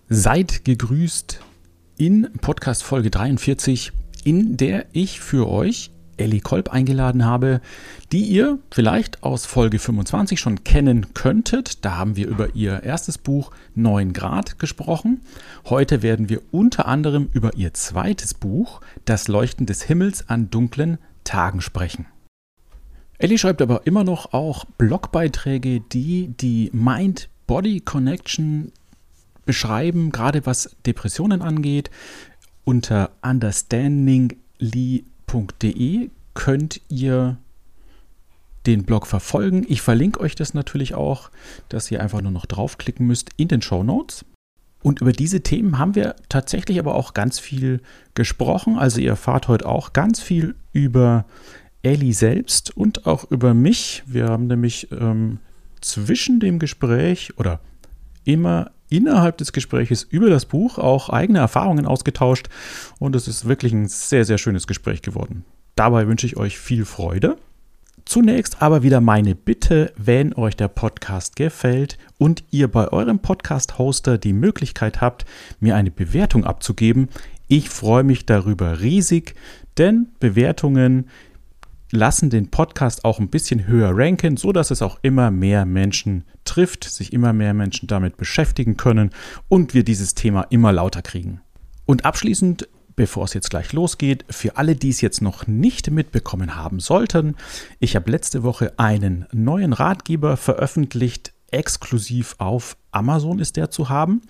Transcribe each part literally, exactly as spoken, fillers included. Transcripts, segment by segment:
Seid gegrüßt in Podcast Folge dreiundvierzig, in der ich für euch Elli Kolb eingeladen habe, die ihr vielleicht aus Folge fünfundzwanzig schon kennen könntet. Da haben wir über ihr erstes Buch neun Grad gesprochen. Heute werden wir unter anderem über ihr zweites Buch Das Leuchten des Himmels an dunklen Tagen sprechen. Elli schreibt aber immer noch auch Blogbeiträge, die die Mind-Body-Connection beschreiben, gerade was Depressionen angeht. Unter understandingly punkt de könnt ihr den Blog verfolgen. Ich verlinke euch das natürlich auch, dass ihr einfach nur noch draufklicken müsst in den Shownotes. Und über diese Themen haben wir tatsächlich aber auch ganz viel gesprochen. Also ihr erfahrt heute auch ganz viel über Elli selbst und auch über mich. Wir haben nämlich ähm, zwischen dem Gespräch oder immer innerhalb des Gespräches über das Buch auch eigene Erfahrungen ausgetauscht und es ist wirklich ein sehr, sehr schönes Gespräch geworden. Dabei wünsche ich euch viel Freude. Zunächst aber wieder meine Bitte, wenn euch der Podcast gefällt und ihr bei eurem Podcast-Hoster die Möglichkeit habt, mir eine Bewertung abzugeben. Ich freue mich darüber riesig, denn Bewertungen lassen den Podcast auch ein bisschen höher ranken, sodass es auch immer mehr Menschen trifft, sich immer mehr Menschen damit beschäftigen können und wir dieses Thema immer lauter kriegen. Und abschließend, bevor es jetzt gleich losgeht, für alle, die es jetzt noch nicht mitbekommen haben sollten, ich habe letzte Woche einen neuen Ratgeber veröffentlicht, exklusiv auf Amazon ist der zu haben.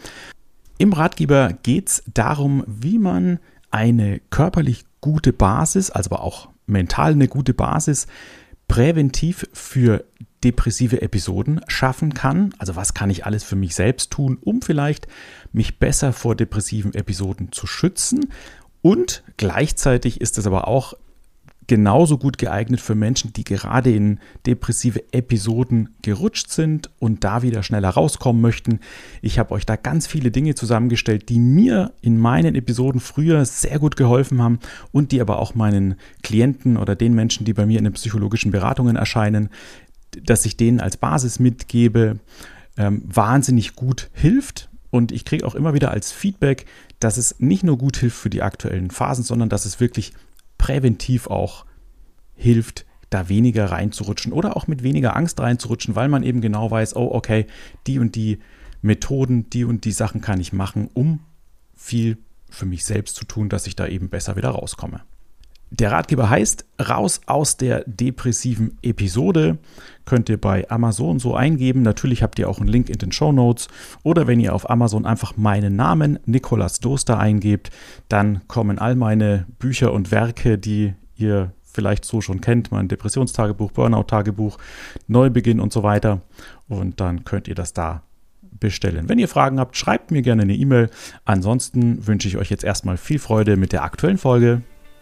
Im Ratgeber geht es darum, wie man eine körperlich gute Basis, also aber auch mental eine gute Basis, präventiv für depressive Episoden schaffen kann. Also was kann ich alles für mich selbst tun, um vielleicht mich besser vor depressiven Episoden zu schützen. Und gleichzeitig ist es aber auch genauso gut geeignet für Menschen, die gerade in depressive Episoden gerutscht sind und da wieder schneller rauskommen möchten. Ich habe euch da ganz viele Dinge zusammengestellt, die mir in meinen Episoden früher sehr gut geholfen haben und die aber auch meinen Klienten oder den Menschen, die bei mir in den psychologischen Beratungen erscheinen, dass ich denen als Basis mitgebe, ähm, wahnsinnig gut hilft. Und ich kriege auch immer wieder als Feedback, dass es nicht nur gut hilft für die aktuellen Phasen, sondern dass es wirklich präventiv auch hilft, da weniger reinzurutschen oder auch mit weniger Angst reinzurutschen, weil man eben genau weiß, oh okay, die und die Methoden, die und die Sachen kann ich machen, um viel für mich selbst zu tun, dass ich da eben besser wieder rauskomme. Der Ratgeber heißt Raus aus der depressiven Episode. Könnt ihr bei Amazon so eingeben. Natürlich habt ihr auch einen Link in den Shownotes. Oder wenn ihr auf Amazon einfach meinen Namen Nikolaus Doster eingebt, dann kommen all meine Bücher und Werke, die ihr vielleicht so schon kennt. Mein Depressionstagebuch, Burnout-Tagebuch, Neubeginn und so weiter. Und dann könnt ihr das da bestellen. Wenn ihr Fragen habt, schreibt mir gerne eine E-Mail. Ansonsten wünsche ich euch jetzt erstmal viel Freude mit der aktuellen Folge.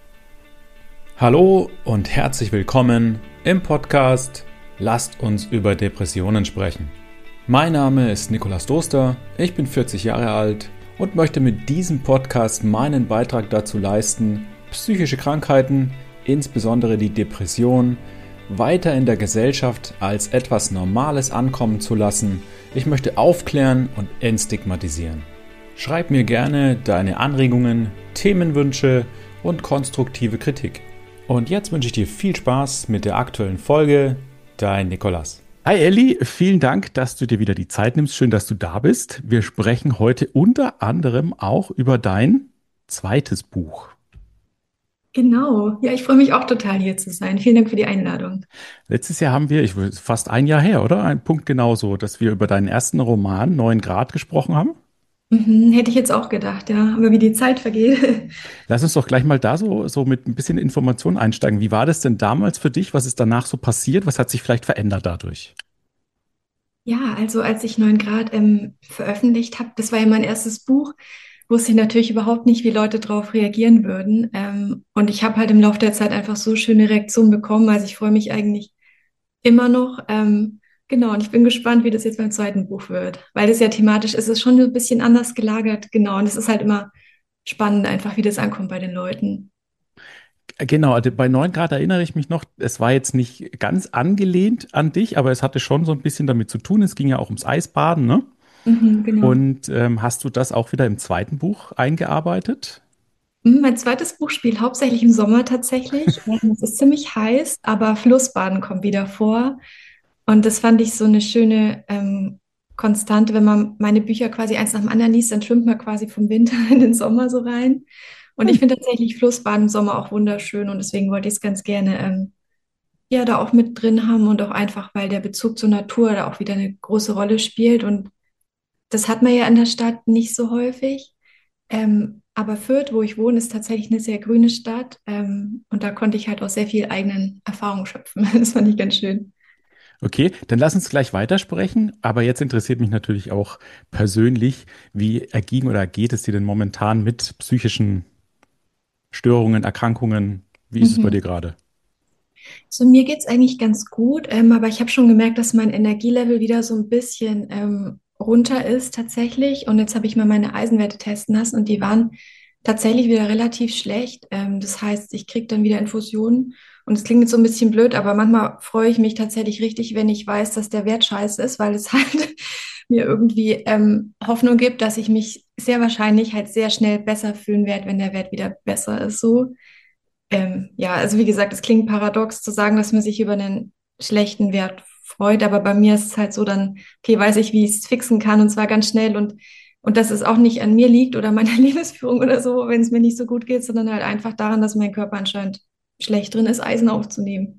Hallo und herzlich willkommen im Podcast Lasst uns über Depressionen sprechen. Mein Name ist Nikolaus Doster, ich bin vierzig Jahre alt und möchte mit diesem Podcast meinen Beitrag dazu leisten, psychische Krankheiten, insbesondere die Depression, weiter in der Gesellschaft als etwas Normales ankommen zu lassen. Ich möchte aufklären und entstigmatisieren. Schreib mir gerne deine Anregungen, Themenwünsche und konstruktive Kritik. Und jetzt wünsche ich dir viel Spaß mit der aktuellen Folge. Dein Nikolaus. Hi Elli, vielen Dank, dass du dir wieder die Zeit nimmst. Schön, dass du da bist. Wir sprechen heute unter anderem auch über dein zweites Buch. Genau, ja, ich freue mich auch total hier zu sein. Vielen Dank für die Einladung. Letztes Jahr haben wir, ich würde fast ein Jahr her, oder? Ein Punkt genauso, dass wir über deinen ersten Roman neun Grad gesprochen haben. Mhm, hätte ich jetzt auch gedacht, ja, aber wie die Zeit vergeht. Lass uns doch gleich mal da so, so mit ein bisschen Information einsteigen. Wie war das denn damals für dich? Was ist danach so passiert? Was hat sich vielleicht verändert dadurch? Ja, also als ich neun Grad ähm, veröffentlicht habe, das war ja mein erstes Buch, wusste ich natürlich überhaupt nicht, wie Leute darauf reagieren würden. Ähm, und ich habe halt im Laufe der Zeit einfach so schöne Reaktionen bekommen. Also ich freue mich eigentlich immer noch. Ähm, genau, und ich bin gespannt, wie das jetzt beim zweiten Buch wird. Weil das ja thematisch ist, es ist schon ein bisschen anders gelagert. Genau, und es ist halt immer spannend einfach, wie das ankommt bei den Leuten. Genau, also bei neun Grad erinnere ich mich noch, es war jetzt nicht ganz angelehnt an dich, aber es hatte schon so ein bisschen damit zu tun. Es ging ja auch ums Eisbaden, ne? Mhm, genau. Und ähm, hast du das auch wieder im zweiten Buch eingearbeitet? Hm, Mein zweites Buch spielt hauptsächlich im Sommer tatsächlich. Ähm, Es ist ziemlich heiß, aber Flussbaden kommt wieder vor. Und das fand ich so eine schöne ähm, Konstante. Wenn man meine Bücher quasi eins nach dem anderen liest, dann schwimmt man quasi vom Winter in den Sommer so rein. Und ich Hm. finde tatsächlich Flussbaden im Sommer auch wunderschön und deswegen wollte ich es ganz gerne ähm, ja da auch mit drin haben und auch einfach, weil der Bezug zur Natur da auch wieder eine große Rolle spielt. Und das hat man ja in der Stadt nicht so häufig. Ähm, aber Fürth, wo ich wohne, ist tatsächlich eine sehr grüne Stadt. Ähm, und da konnte ich halt auch sehr viel eigenen Erfahrungen schöpfen. Das fand ich ganz schön. Okay, dann lass uns gleich weitersprechen. Aber jetzt interessiert mich natürlich auch persönlich, wie erging oder geht es dir denn momentan mit psychischen Störungen, Erkrankungen? Wie ist es bei Mhm. dir gerade? So, mir geht's eigentlich ganz gut, ähm, aber ich habe schon gemerkt, dass mein Energielevel wieder so ein bisschen ähm, runter ist tatsächlich. Und jetzt habe ich mal meine Eisenwerte testen lassen und die waren tatsächlich wieder relativ schlecht. Ähm, das heißt, ich kriege dann wieder Infusionen. Und es klingt jetzt so ein bisschen blöd, aber manchmal freue ich mich tatsächlich richtig, wenn ich weiß, dass der Wert scheiße ist, weil es halt mir irgendwie ähm, Hoffnung gibt, dass ich mich sehr wahrscheinlich halt sehr schnell besser fühlen werde, wenn der Wert wieder besser ist. So. Ähm, ja, also wie gesagt, es klingt paradox zu sagen, dass man sich über einen schlechten Wert freut, aber bei mir ist es halt so dann, okay, weiß ich, wie ich es fixen kann und zwar ganz schnell und, und dass es auch nicht an mir liegt oder meiner Lebensführung oder so, wenn es mir nicht so gut geht, sondern halt einfach daran, dass mein Körper anscheinend schlecht drin ist, Eisen aufzunehmen.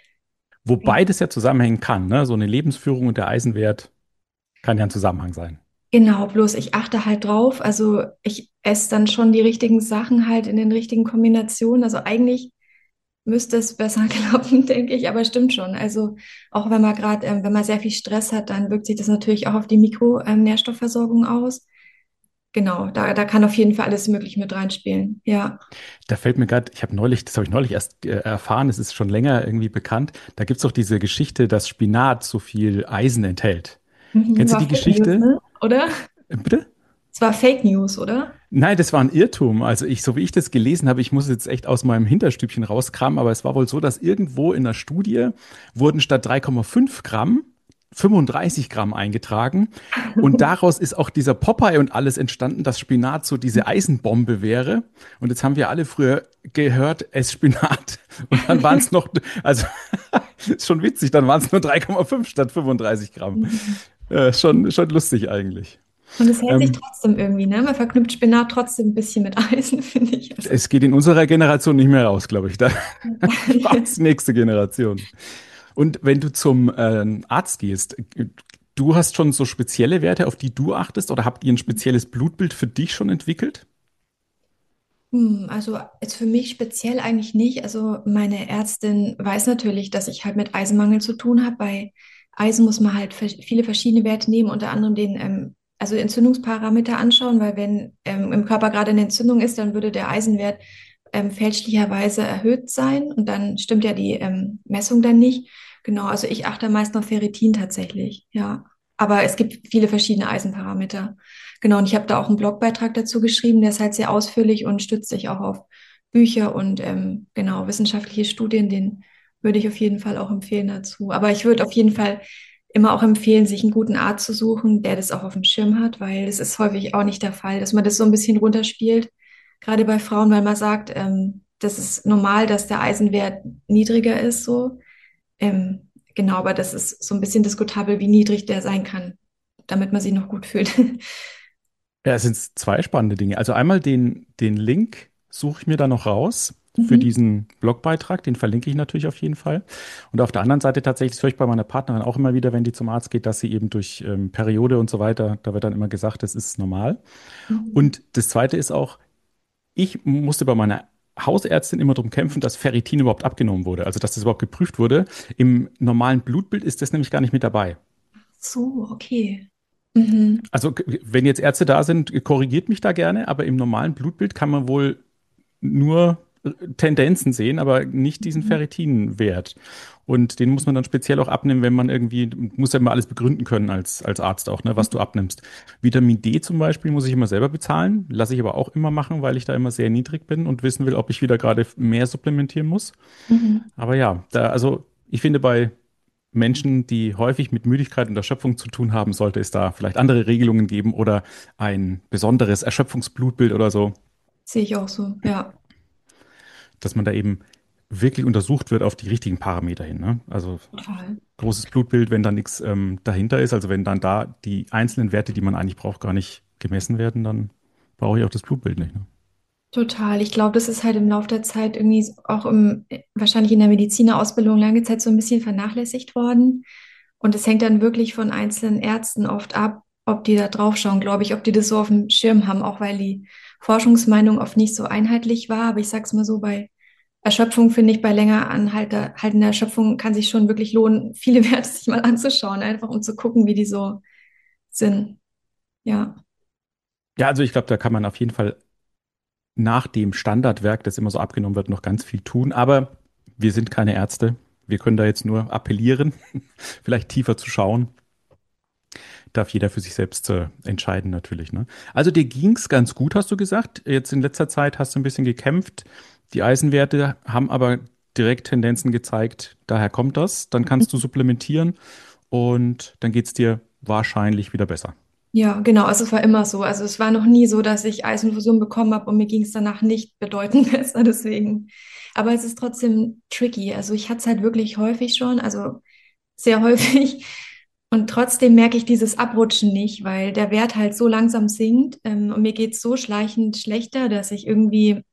Ja. Wobei das ja zusammenhängen kann, ne? So eine Lebensführung und der Eisenwert kann ja ein Zusammenhang sein. Genau, bloß ich achte halt drauf. Also ich esse dann schon die richtigen Sachen halt in den richtigen Kombinationen. Also eigentlich müsste es besser klappen, denke ich, aber stimmt schon. Also auch wenn man gerade, ähm, wenn man sehr viel Stress hat, dann wirkt sich das natürlich auch auf die Mikronährstoffversorgung aus. Genau, da, da kann auf jeden Fall alles Mögliche mit reinspielen. Ja. Da fällt mir gerade, ich habe neulich, das habe ich neulich erst äh, erfahren, es ist schon länger irgendwie bekannt. Da gibt es doch diese Geschichte, dass Spinat so viel Eisen enthält. Mhm, Kennst du war die Fake News, Geschichte? ne? Oder? Äh, Bitte? Es war Fake News, oder? Nein, das war ein Irrtum. Also ich, so wie ich das gelesen habe, ich muss jetzt echt aus meinem Hinterstübchen rauskramen, aber es war wohl so, dass irgendwo in der Studie wurden statt drei Komma fünf Gramm fünfunddreißig Gramm eingetragen. Und daraus ist auch dieser Popeye und alles entstanden, dass Spinat so diese Eisenbombe wäre. Und jetzt haben wir alle früher gehört, ess Spinat. Und dann waren es noch, also ist schon witzig, dann waren es nur drei Komma fünf statt fünfunddreißig Gramm. Äh, schon, schon lustig eigentlich. Und es hält sich Ähm, trotzdem irgendwie, ne? Man verknüpft Spinat trotzdem ein bisschen mit Eisen, finde ich. Also, Es geht in unserer Generation nicht mehr raus, glaube ich. Da braucht die nächste Generation. Und wenn du zum ähm, Arzt gehst, du hast schon so spezielle Werte, auf die du achtest, oder habt ihr ein spezielles Blutbild für dich schon entwickelt? Hm, also jetzt für mich speziell eigentlich nicht. Also meine Ärztin weiß natürlich, dass ich halt mit Eisenmangel zu tun habe. Bei Eisen muss man halt vers- viele verschiedene Werte nehmen, unter anderem den ähm, also Entzündungsparameter anschauen, weil wenn ähm, im Körper gerade eine Entzündung ist, dann würde der Eisenwert ähm, fälschlicherweise erhöht sein und dann stimmt ja die ähm, Messung dann nicht. Genau, also ich achte meist auf Ferritin tatsächlich, ja. Aber es gibt viele verschiedene Eisenparameter. Genau, und ich habe da auch einen Blogbeitrag dazu geschrieben, der ist halt sehr ausführlich und stützt sich auch auf Bücher und ähm, genau wissenschaftliche Studien. Den würde ich auf jeden Fall auch empfehlen dazu. Aber ich würde auf jeden Fall immer auch empfehlen, sich einen guten Arzt zu suchen, der das auch auf dem Schirm hat, weil es ist häufig auch nicht der Fall, dass man das so ein bisschen runterspielt, gerade bei Frauen, weil man sagt, ähm, das ist normal, dass der Eisenwert niedriger ist, so. Ähm, genau, aber das ist so ein bisschen diskutabel, wie niedrig der sein kann, damit man sich noch gut fühlt. Ja, es sind zwei spannende Dinge. Also einmal den, den Link suche ich mir da noch raus für Mhm. diesen Blogbeitrag. Den verlinke ich natürlich auf jeden Fall. Und auf der anderen Seite tatsächlich, das höre ich bei meiner Partnerin auch immer wieder, wenn die zum Arzt geht, dass sie eben durch ähm, Periode und so weiter, da wird dann immer gesagt, das ist normal. Mhm. Und das Zweite ist auch, ich musste bei meiner Hausärztin immer darum kämpfen, dass Ferritin überhaupt abgenommen wurde, also dass das überhaupt geprüft wurde. Im normalen Blutbild ist das nämlich gar nicht mit dabei. So, okay. Mhm. Also wenn jetzt Ärzte da sind, korrigiert mich da gerne, aber im normalen Blutbild kann man wohl nur Tendenzen sehen, aber nicht diesen Mhm. Ferritinwert. Und den muss man dann speziell auch abnehmen, wenn man irgendwie, muss ja immer alles begründen können als, als Arzt auch, ne, was du abnimmst. Vitamin D zum Beispiel muss ich immer selber bezahlen, lasse ich aber auch immer machen, weil ich da immer sehr niedrig bin und wissen will, ob ich wieder gerade mehr supplementieren muss. Mhm. Aber ja, da, also ich finde bei Menschen, die häufig mit Müdigkeit und Erschöpfung zu tun haben, sollte es da vielleicht andere Regelungen geben oder ein besonderes Erschöpfungsblutbild oder so, Sehe ich auch so, ja, dass man da eben wirklich untersucht wird auf die richtigen Parameter hin. Ne? Also total. großes Blutbild, wenn da nichts ähm, dahinter ist, also wenn dann da die einzelnen Werte, die man eigentlich braucht, gar nicht gemessen werden, dann brauche ich auch das Blutbild nicht. Ne? Total. Ich glaube, das ist halt im Laufe der Zeit irgendwie so- auch im, wahrscheinlich in der Medizinerausbildung lange Zeit so ein bisschen vernachlässigt worden. Und es hängt dann wirklich von einzelnen Ärzten oft ab, ob die da drauf schauen, glaube ich, ob die das so auf dem Schirm haben, auch weil die Forschungsmeinung oft nicht so einheitlich war. Aber ich sag's mal so, bei Erschöpfung finde ich, bei länger anhaltender haltender Erschöpfung kann sich schon wirklich lohnen, viele Werte sich mal anzuschauen, einfach um zu gucken, wie die so sind. Ja, Ja, also ich glaube, da kann man auf jeden Fall nach dem Standardwerk, das immer so abgenommen wird, noch ganz viel tun. Aber wir sind keine Ärzte. Wir können da jetzt nur appellieren, vielleicht tiefer zu schauen. Darf jeder für sich selbst äh, entscheiden, natürlich. Ne? Also dir ging's ganz gut, hast du gesagt. Jetzt in letzter Zeit hast du ein bisschen gekämpft. Die Eisenwerte haben aber direkt Tendenzen gezeigt. Daher kommt das. Dann kannst du supplementieren und dann geht's dir wahrscheinlich wieder besser. ja, genau. Also es war immer so. Also es war noch nie so, dass ich Eisinfusion bekommen habe und mir ging es danach nicht bedeutend besser. Deswegen. Aber es ist trotzdem tricky. Also ich hatte es halt wirklich häufig schon, also sehr häufig. Und trotzdem merke ich dieses Abrutschen nicht, weil der Wert halt so langsam sinkt. Ähm, und mir geht es so schleichend schlechter, dass ich irgendwie,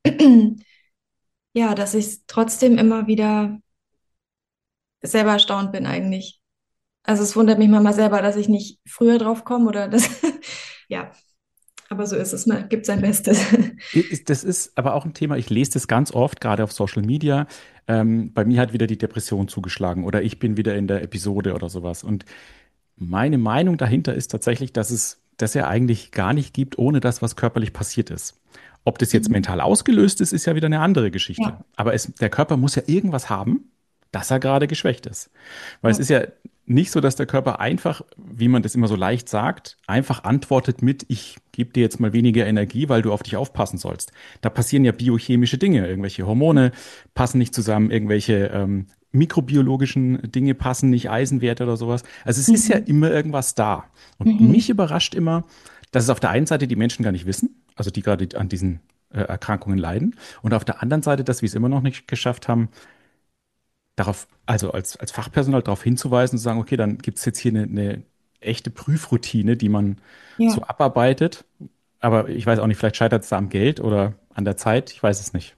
ja, dass ich trotzdem immer wieder selber erstaunt bin eigentlich. Also es wundert mich manchmal selber, dass ich nicht früher drauf komme oder das, ja. Aber so ist es, man gibt sein Bestes. Ist- Das ist aber auch ein Thema, ich lese das ganz oft, gerade auf Social Media. Ähm, bei mir hat wieder die Depression zugeschlagen oder ich bin wieder in der Episode oder sowas. Und meine Meinung dahinter ist tatsächlich, dass es das ja eigentlich gar nicht gibt, ohne das, was körperlich passiert ist. Ob das jetzt Mhm. mental ausgelöst ist, ist ja wieder eine andere Geschichte. Ja, Aber es, der Körper muss ja irgendwas haben, dass er gerade geschwächt ist. Weil es ja. ist ja nicht so, dass der Körper einfach, wie man das immer so leicht sagt, einfach antwortet mit, ich gebe dir jetzt mal weniger Energie, weil du auf dich aufpassen sollst. Da passieren ja biochemische Dinge, irgendwelche Hormone passen nicht zusammen, irgendwelche ähm, mikrobiologischen Dinge passen nicht, Eisenwerte oder sowas. Also es ist ja Mhm. immer irgendwas da. Und mich Mhm. überrascht immer, dass es auf der einen Seite die Menschen gar nicht wissen, also die gerade an diesen äh, Erkrankungen leiden, und auf der anderen Seite, dass wir es immer noch nicht geschafft haben, darauf, also als, als Fachpersonal darauf hinzuweisen und zu sagen, okay, dann gibt es jetzt hier eine, eine echte Prüfroutine, die man so Ja. abarbeitet. Aber ich weiß auch nicht, vielleicht scheitert es da am Geld oder an der Zeit, ich weiß es nicht.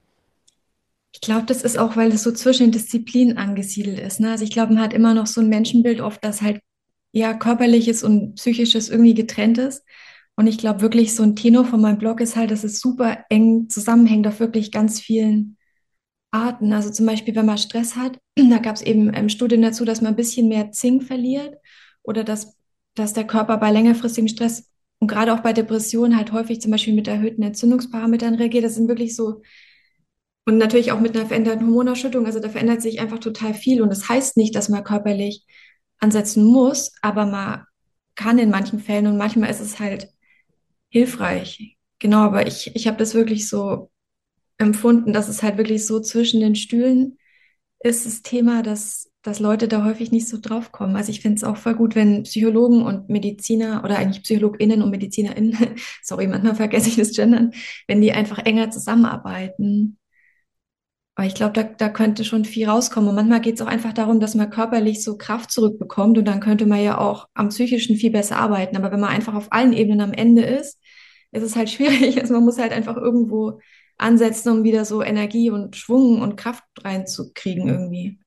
Ich glaube, das ist auch, weil es so zwischen den Disziplinen angesiedelt ist. Ne? Also ich glaube, man hat immer noch so ein Menschenbild oft, das halt ja körperliches und psychisches irgendwie getrennt ist. Und ich glaube wirklich, so ein Tenor von meinem Blog ist halt, dass es super eng zusammenhängt auf wirklich ganz vielen Arten. Also zum Beispiel, wenn man Stress hat, da gab es eben ähm, Studien dazu, dass man ein bisschen mehr Zink verliert oder dass, dass der Körper bei längerfristigem Stress und gerade auch bei Depressionen halt häufig zum Beispiel mit erhöhten Entzündungsparametern reagiert. Das sind wirklich so, und natürlich auch mit einer veränderten Hormonausschüttung. Also da verändert sich einfach total viel. Und das heißt nicht, dass man körperlich ansetzen muss, aber man kann in manchen Fällen und manchmal ist es halt hilfreich. Genau, aber ich, ich habe das wirklich so empfunden, dass es halt wirklich so zwischen den Stühlen ist das Thema, dass, dass Leute da häufig nicht so drauf kommen. Also ich finde es auch voll gut, wenn Psychologen und Mediziner oder eigentlich PsychologInnen und MedizinerInnen, sorry, manchmal vergesse ich das Gendern, wenn die einfach enger zusammenarbeiten. Aber ich glaube, da, da könnte schon viel rauskommen. Und manchmal geht es auch einfach darum, dass man körperlich so Kraft zurückbekommt und dann könnte man ja auch am Psychischen viel besser arbeiten. Aber wenn man einfach auf allen Ebenen am Ende ist, ist es halt schwierig. Also man muss halt einfach irgendwo ansetzen, um wieder so Energie und Schwung und Kraft reinzukriegen irgendwie.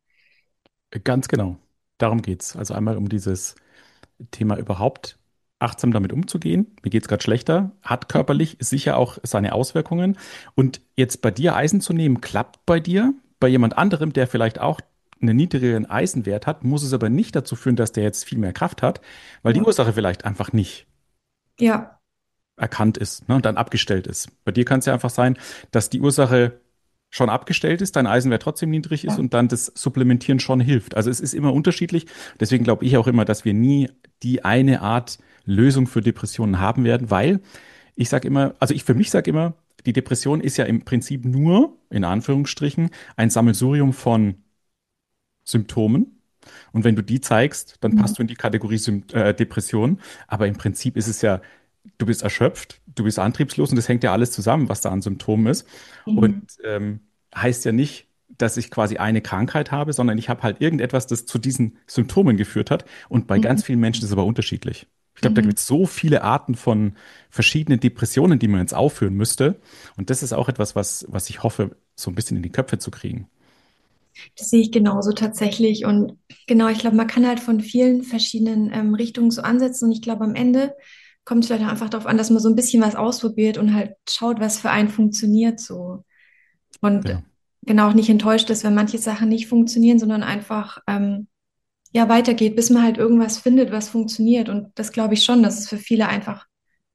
Ganz genau. Darum geht's. Also einmal um dieses Thema überhaupt achtsam damit umzugehen. Mir geht's gerade schlechter, hat körperlich sicher auch seine Auswirkungen. Und jetzt bei dir Eisen zu nehmen, klappt bei dir. Bei jemand anderem, der vielleicht auch einen niedrigeren Eisenwert hat, muss es aber nicht dazu führen, dass der jetzt viel mehr Kraft hat, weil die Ja, Ursache vielleicht einfach nicht ja, erkannt ist, ne, und dann abgestellt ist. Bei dir kann es ja einfach sein, dass die Ursache schon abgestellt ist, dein Eisenwert trotzdem niedrig ist ja. und dann das Supplementieren schon hilft. Also es ist immer unterschiedlich. Deswegen glaube ich auch immer, dass wir nie die eine Art Lösung für Depressionen haben werden, weil ich sage immer, also ich für mich sage immer, die Depression ist ja im Prinzip nur, in Anführungsstrichen, ein Sammelsurium von Symptomen. Und wenn du die zeigst, dann Mhm. passt du in die Kategorie Sympt äh, Depression. Aber im Prinzip ist es ja, du bist erschöpft, du bist antriebslos und das hängt ja alles zusammen, was da an Symptomen ist. Und Mhm. ähm, heißt ja nicht, dass ich quasi eine Krankheit habe, sondern ich habe halt irgendetwas, das zu diesen Symptomen geführt hat. Und bei Mhm. ganz vielen Menschen ist es aber unterschiedlich. Ich glaube, da Mhm. gibt es so viele Arten von verschiedenen Depressionen, die man jetzt aufführen müsste. Und das ist auch etwas, was, was ich hoffe, so ein bisschen in die Köpfe zu kriegen. Das sehe ich genauso tatsächlich. Und genau, ich glaube, man kann halt von vielen verschiedenen ähm, Richtungen so ansetzen. Und ich glaube, am Ende kommt es vielleicht auch einfach darauf an, dass man so ein bisschen was ausprobiert und halt schaut, was für einen funktioniert so. Und Genau. genau auch nicht enttäuscht ist, wenn manche Sachen nicht funktionieren, sondern einfach ähm, ja weitergeht, bis man halt irgendwas findet, was funktioniert. Und das glaube ich schon, dass es für viele einfach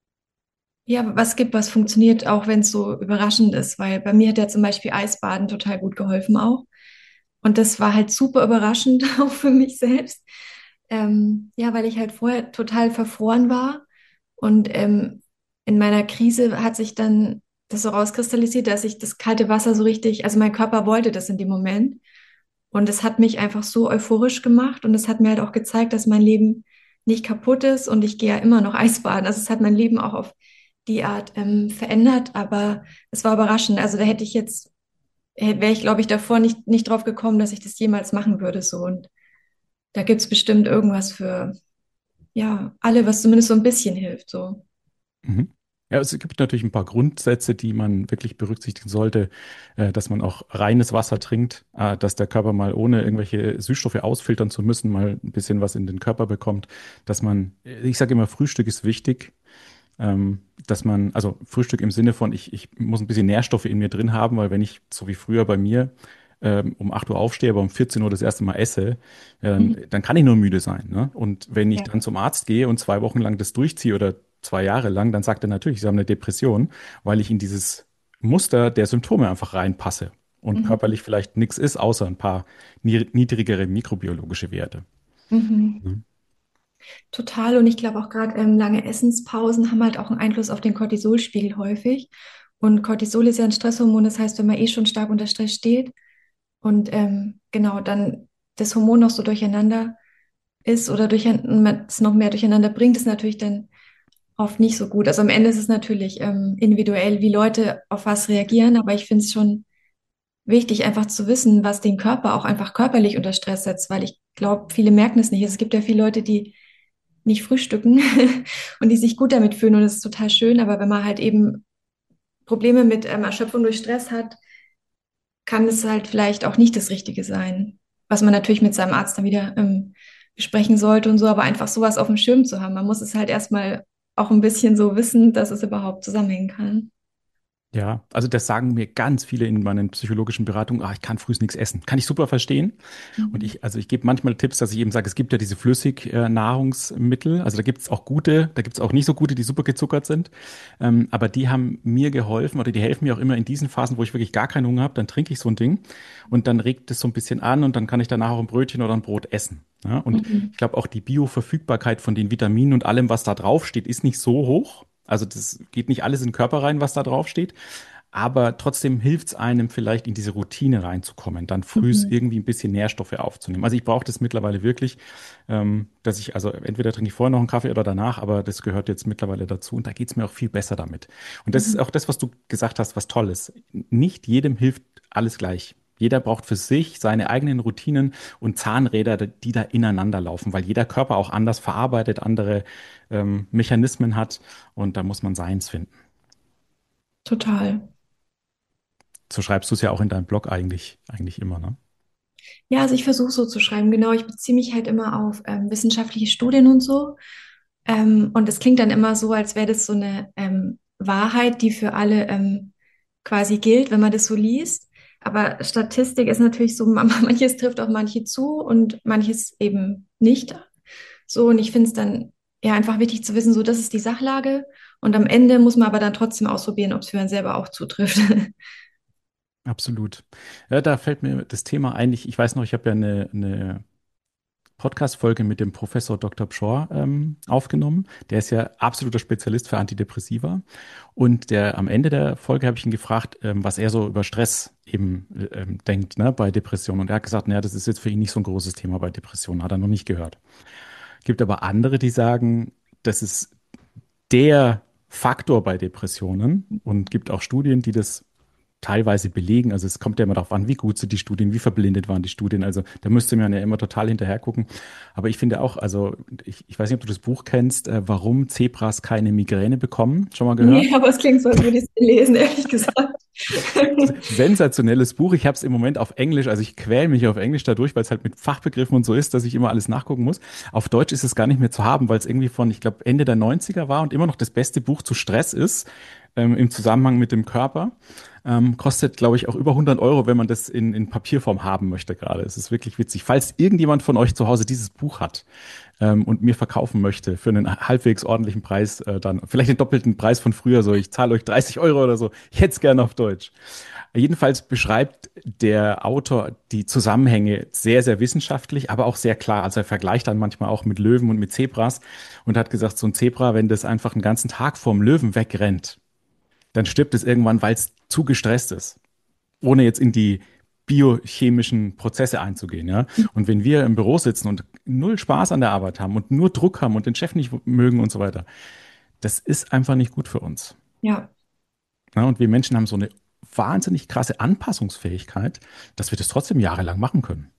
ja was gibt, was funktioniert, auch wenn es so überraschend ist. Weil bei mir hat ja zum Beispiel Eisbaden total gut geholfen auch. Und das war halt super überraschend auch für mich selbst. Ähm, ja, weil ich halt vorher total verfroren war. Und ähm, in meiner Krise hat sich dann das so rauskristallisiert, dass ich das kalte Wasser so richtig, also mein Körper wollte das in dem Moment. Und es hat mich einfach so euphorisch gemacht. Und es hat mir halt auch gezeigt, dass mein Leben nicht kaputt ist. Und ich gehe ja immer noch Eisbaden. Also es hat mein Leben auch auf die Art ähm, verändert. Aber es war überraschend. Also da hätte ich jetzt wäre ich, glaube ich, davor nicht, nicht drauf gekommen, dass ich das jemals machen würde. So. Und da gibt es bestimmt irgendwas für, ja, alle, was zumindest so ein bisschen hilft. So. Mhm. Ja, es gibt natürlich ein paar Grundsätze, die man wirklich berücksichtigen sollte, äh, dass man auch reines Wasser trinkt, äh, dass der Körper mal ohne irgendwelche Süßstoffe ausfiltern zu müssen, mal ein bisschen was in den Körper bekommt, dass man, ich sage immer, Frühstück ist wichtig, ähm, dass man, also Frühstück im Sinne von, ich, ich muss ein bisschen Nährstoffe in mir drin haben, weil wenn ich, so wie früher bei mir, ähm, um acht Uhr aufstehe, aber um vierzehn Uhr das erste Mal esse, ja, dann, Mhm. dann kann ich nur müde sein. Ne? Und wenn ich Ja. dann zum Arzt gehe und zwei Wochen lang das durchziehe oder zwei Jahre lang, dann sagt er natürlich, Sie haben eine Depression, weil ich in dieses Muster der Symptome einfach reinpasse und Mhm. körperlich vielleicht nichts ist, außer ein paar ni- niedrigere mikrobiologische Werte. Mhm. Mhm. Total. Und ich glaube auch gerade ähm, lange Essenspausen haben halt auch einen Einfluss auf den Cortisolspiegel häufig. Und Cortisol ist ja ein Stresshormon, das heißt, wenn man eh schon stark unter Stress steht und ähm, genau dann das Hormon noch so durcheinander ist oder durch, es noch mehr durcheinander bringt, ist natürlich dann oft nicht so gut. Also am Ende ist es natürlich ähm, individuell, wie Leute auf was reagieren, aber ich finde es schon wichtig, einfach zu wissen, was den Körper auch einfach körperlich unter Stress setzt, weil ich glaube, viele merken es nicht. Es gibt ja viele Leute, die nicht frühstücken und die sich gut damit fühlen und das ist total schön, aber wenn man halt eben Probleme mit ähm, Erschöpfung durch Stress hat, kann es halt vielleicht auch nicht das Richtige sein, was man natürlich mit seinem Arzt dann wieder ähm, besprechen sollte und so, aber einfach sowas auf dem Schirm zu haben. Man muss es halt erstmal auch ein bisschen so wissen, dass es überhaupt zusammenhängen kann. Ja, also das sagen mir ganz viele in meinen psychologischen Beratungen, ah, ich kann frühs nichts essen. Kann ich super verstehen. Und Mhm. ich, also ich gebe manchmal Tipps, dass ich eben sage, es gibt ja diese Flüssignahrungsmittel, also da gibt es auch gute, da gibt es auch nicht so gute, die super gezuckert sind. Ähm, aber die haben mir geholfen oder die helfen mir auch immer in diesen Phasen, wo ich wirklich gar keinen Hunger habe, dann trinke ich so ein Ding und dann regt es so ein bisschen an und dann kann ich danach auch ein Brötchen oder ein Brot essen. Ja, und Mhm. ich glaube auch die Bioverfügbarkeit von den Vitaminen und allem, was da drauf steht, ist nicht so hoch. Also das geht nicht alles in den Körper rein, was da drauf steht. Aber trotzdem hilft es einem vielleicht in diese Routine reinzukommen, dann frühs Mhm. irgendwie ein bisschen Nährstoffe aufzunehmen. Also ich brauche das mittlerweile wirklich, ähm, dass ich, also entweder trinke ich vorher noch einen Kaffee oder danach, aber das gehört jetzt mittlerweile dazu und da geht es mir auch viel besser damit. Und das ist Mhm. auch das, was du gesagt hast, was toll ist. Nicht jedem hilft alles gleich. Jeder braucht für sich seine eigenen Routinen und Zahnräder, die da ineinander laufen, weil jeder Körper auch anders verarbeitet, andere ähm, Mechanismen hat und da muss man seins finden. Total. So schreibst du es ja auch in deinem Blog eigentlich, eigentlich immer, ne? Ja, also ich versuche so zu schreiben. Genau, ich beziehe mich halt immer auf ähm, wissenschaftliche Studien und so. Ähm, und es klingt dann immer so, als wäre das so eine ähm, Wahrheit, die für alle ähm, quasi gilt, wenn man das so liest. Aber Statistik ist natürlich so, man- manches trifft auf manche zu und manches eben nicht. So, und ich finde es dann ja einfach wichtig zu wissen, so, das ist die Sachlage. Und am Ende muss man aber dann trotzdem ausprobieren, ob es für einen selber auch zutrifft. Absolut. Ja, da fällt mir das Thema ein. Ich, ich weiß noch, ich habe ja eine, eine Podcast-Folge mit dem Professor Doktor Pschorr ähm, aufgenommen. Der ist ja absoluter Spezialist für Antidepressiva. Und der am Ende der Folge habe ich ihn gefragt, ähm, was er so über Stress eben ähm, denkt, ne, bei Depressionen. Und er hat gesagt, naja, das ist jetzt für ihn nicht so ein großes Thema bei Depressionen, hat er noch nicht gehört. Gibt aber andere, die sagen, das ist der Faktor bei Depressionen und gibt auch Studien, die das teilweise belegen. Also es kommt ja immer darauf an, wie gut sind die Studien, wie verblindet waren die Studien. Also da müsste man ja immer total hinterher gucken. Aber ich finde auch, also ich, ich weiß nicht, ob du das Buch kennst, äh, Warum Zebras keine Migräne bekommen. Schon mal Nee, gehört? aber es klingt so, als würde ich es lesen, ehrlich gesagt. Sensationelles Buch. Ich habe es im Moment auf Englisch, also ich quäle mich auf Englisch dadurch, weil es halt mit Fachbegriffen und so ist, dass ich immer alles nachgucken muss. Auf Deutsch ist es gar nicht mehr zu haben, weil es irgendwie von, ich glaube, Ende der Neunziger war und immer noch das beste Buch zu Stress ist, ähm, im Zusammenhang mit dem Körper. Ähm, kostet, glaube ich, auch über hundert Euro, wenn man das in, in Papierform haben möchte gerade. Es ist wirklich witzig. Falls irgendjemand von euch zu Hause dieses Buch hat, ähm, und mir verkaufen möchte für einen halbwegs ordentlichen Preis, äh, dann vielleicht den doppelten Preis von früher, so ich zahle euch dreißig Euro oder so, ich hätte es gerne auf Deutsch. Jedenfalls beschreibt der Autor die Zusammenhänge sehr, sehr wissenschaftlich, aber auch sehr klar. Also er vergleicht dann manchmal auch mit Löwen und mit Zebras und hat gesagt, so ein Zebra, wenn das einfach einen ganzen Tag vorm Löwen wegrennt, dann stirbt es irgendwann, weil es zu gestresst ist, ohne jetzt in die biochemischen Prozesse einzugehen, ja. Und wenn wir im Büro sitzen und null Spaß an der Arbeit haben und nur Druck haben und den Chef nicht mögen und so weiter, das ist einfach nicht gut für uns. Ja, Ja, und wir Menschen haben so eine wahnsinnig krasse Anpassungsfähigkeit, dass wir das trotzdem jahrelang machen können.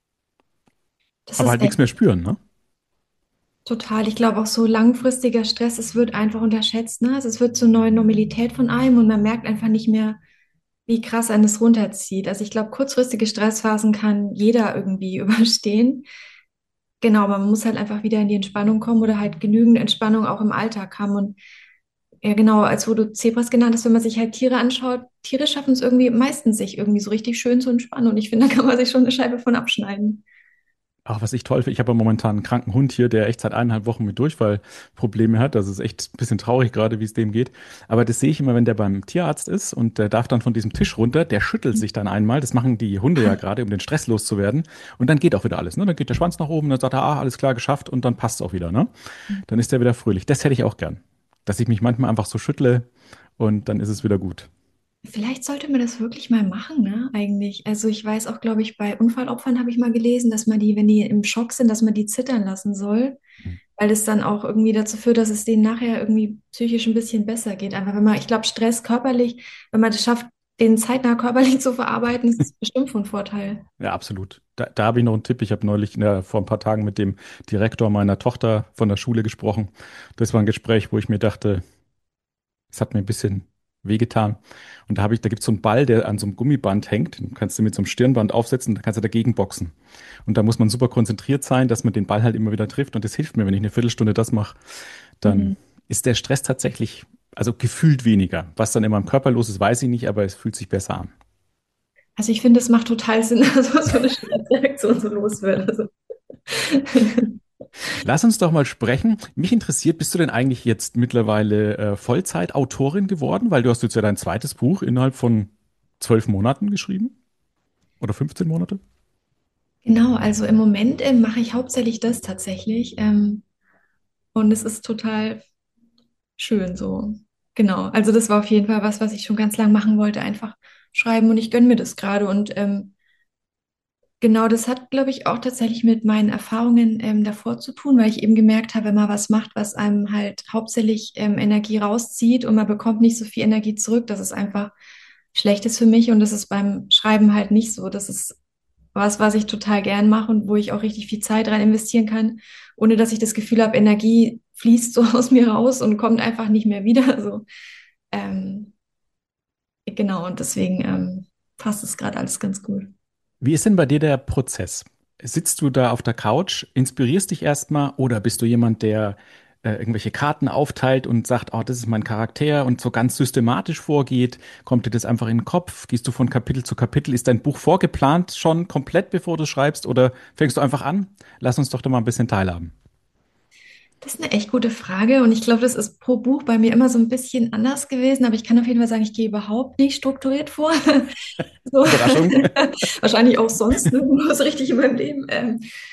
das Aber ist halt echt nichts mehr spüren, ne? total. Ich glaube auch so langfristiger Stress, es wird einfach unterschätzt, ne? Also es wird zur neuen Normalität von einem und man merkt einfach nicht mehr, wie krass einen das runterzieht. Also ich glaube, kurzfristige Stressphasen kann jeder irgendwie überstehen. Genau, aber man muss halt einfach wieder in die Entspannung kommen oder halt genügend Entspannung auch im Alltag haben. Und ja, genau, als wo du Zebras genannt hast, wenn man sich halt Tiere anschaut, Tiere schaffen es irgendwie meistens, sich irgendwie so richtig schön zu entspannen. Und ich finde, da kann man sich schon eine Scheibe von abschneiden. Auch was ich toll finde, ich habe ja momentan einen kranken Hund hier, der echt seit eineinhalb Wochen mit Durchfallprobleme hat. Das ist echt ein bisschen traurig gerade, wie es dem geht. Aber das sehe ich immer, wenn der beim Tierarzt ist und der darf dann von diesem Tisch runter, der schüttelt sich dann einmal. Das machen die Hunde ja gerade, um den Stress loszuwerden. Und dann geht auch wieder alles. Ne? Dann geht der Schwanz nach oben, dann sagt er, ah, alles klar, geschafft und dann passt es auch wieder. Ne? Dann ist er wieder fröhlich. Das hätte ich auch gern. Dass ich mich manchmal einfach so schüttle und dann ist es wieder gut. Vielleicht sollte man das wirklich mal machen, ne? Eigentlich. Also ich weiß auch, glaube ich, bei Unfallopfern habe ich mal gelesen, dass man die, wenn die im Schock sind, dass man die zittern lassen soll, weil es dann auch irgendwie dazu führt, dass es denen nachher irgendwie psychisch ein bisschen besser geht. Einfach wenn man, ich glaube, Stress körperlich, wenn man es schafft, den zeitnah körperlich zu verarbeiten, ist es bestimmt von Vorteil. Ja, absolut. Da, da habe ich noch einen Tipp. Ich habe neulich ja, vor ein paar Tagen mit dem Direktor meiner Tochter von der Schule gesprochen. Das war ein Gespräch, wo ich mir dachte, es hat mir ein bisschen wehgetan. Und da habe ich, da gibt es so einen Ball, der an so einem Gummiband hängt. Den kannst du mit so einem Stirnband aufsetzen, dann kannst du dagegen boxen. Und da muss man super konzentriert sein, dass man den Ball halt immer wieder trifft. Und das hilft mir, wenn ich eine Viertelstunde das mache, dann Mhm. ist der Stress tatsächlich, also gefühlt weniger. Was dann in meinem Körper los ist, weiß ich nicht, aber es fühlt sich besser an. Also ich finde, es macht total Sinn, dass so eine Stressreaktion so los wird. Also. Lass uns doch mal sprechen. Mich interessiert, bist du denn eigentlich jetzt mittlerweile äh, Vollzeitautorin geworden? Weil du hast jetzt ja dein zweites Buch innerhalb von zwölf Monaten geschrieben? Oder fünfzehn Monate? Genau, also im Moment ähm, mache ich hauptsächlich das tatsächlich. Ähm, und es ist total schön so. Genau. Also das war auf jeden Fall was, was ich schon ganz lang machen wollte, einfach schreiben und ich gönne mir das gerade. Und ähm, genau, das hat, glaube ich, auch tatsächlich mit meinen Erfahrungen ähm, davor zu tun, weil ich eben gemerkt habe, wenn man was macht, was einem halt hauptsächlich ähm, Energie rauszieht und man bekommt nicht so viel Energie zurück, dass es einfach schlecht ist für mich und das ist beim Schreiben halt nicht so. Das ist was, was ich total gern mache und wo ich auch richtig viel Zeit rein investieren kann, ohne dass ich das Gefühl habe, Energie fließt so aus mir raus und kommt einfach nicht mehr wieder. So, ähm, genau, und deswegen ähm, passt es gerade alles ganz gut. Wie ist denn bei dir der Prozess? Sitzt du da auf der Couch, inspirierst dich erstmal oder bist du jemand, der äh, irgendwelche Karten aufteilt und sagt, oh, das ist mein Charakter und so ganz systematisch vorgeht? Kommt dir das einfach in den Kopf? Gehst du von Kapitel zu Kapitel? Ist dein Buch vorgeplant schon komplett, bevor du schreibst oder fängst du einfach an? Lass uns doch da mal ein bisschen teilhaben. Das ist eine echt gute Frage und ich glaube, das ist pro Buch bei mir immer so ein bisschen anders gewesen, aber ich kann auf jeden Fall sagen, ich gehe überhaupt nicht strukturiert vor. So. Überraschung. Wahrscheinlich auch sonst nirgendwo so richtig in meinem Leben. Ähm,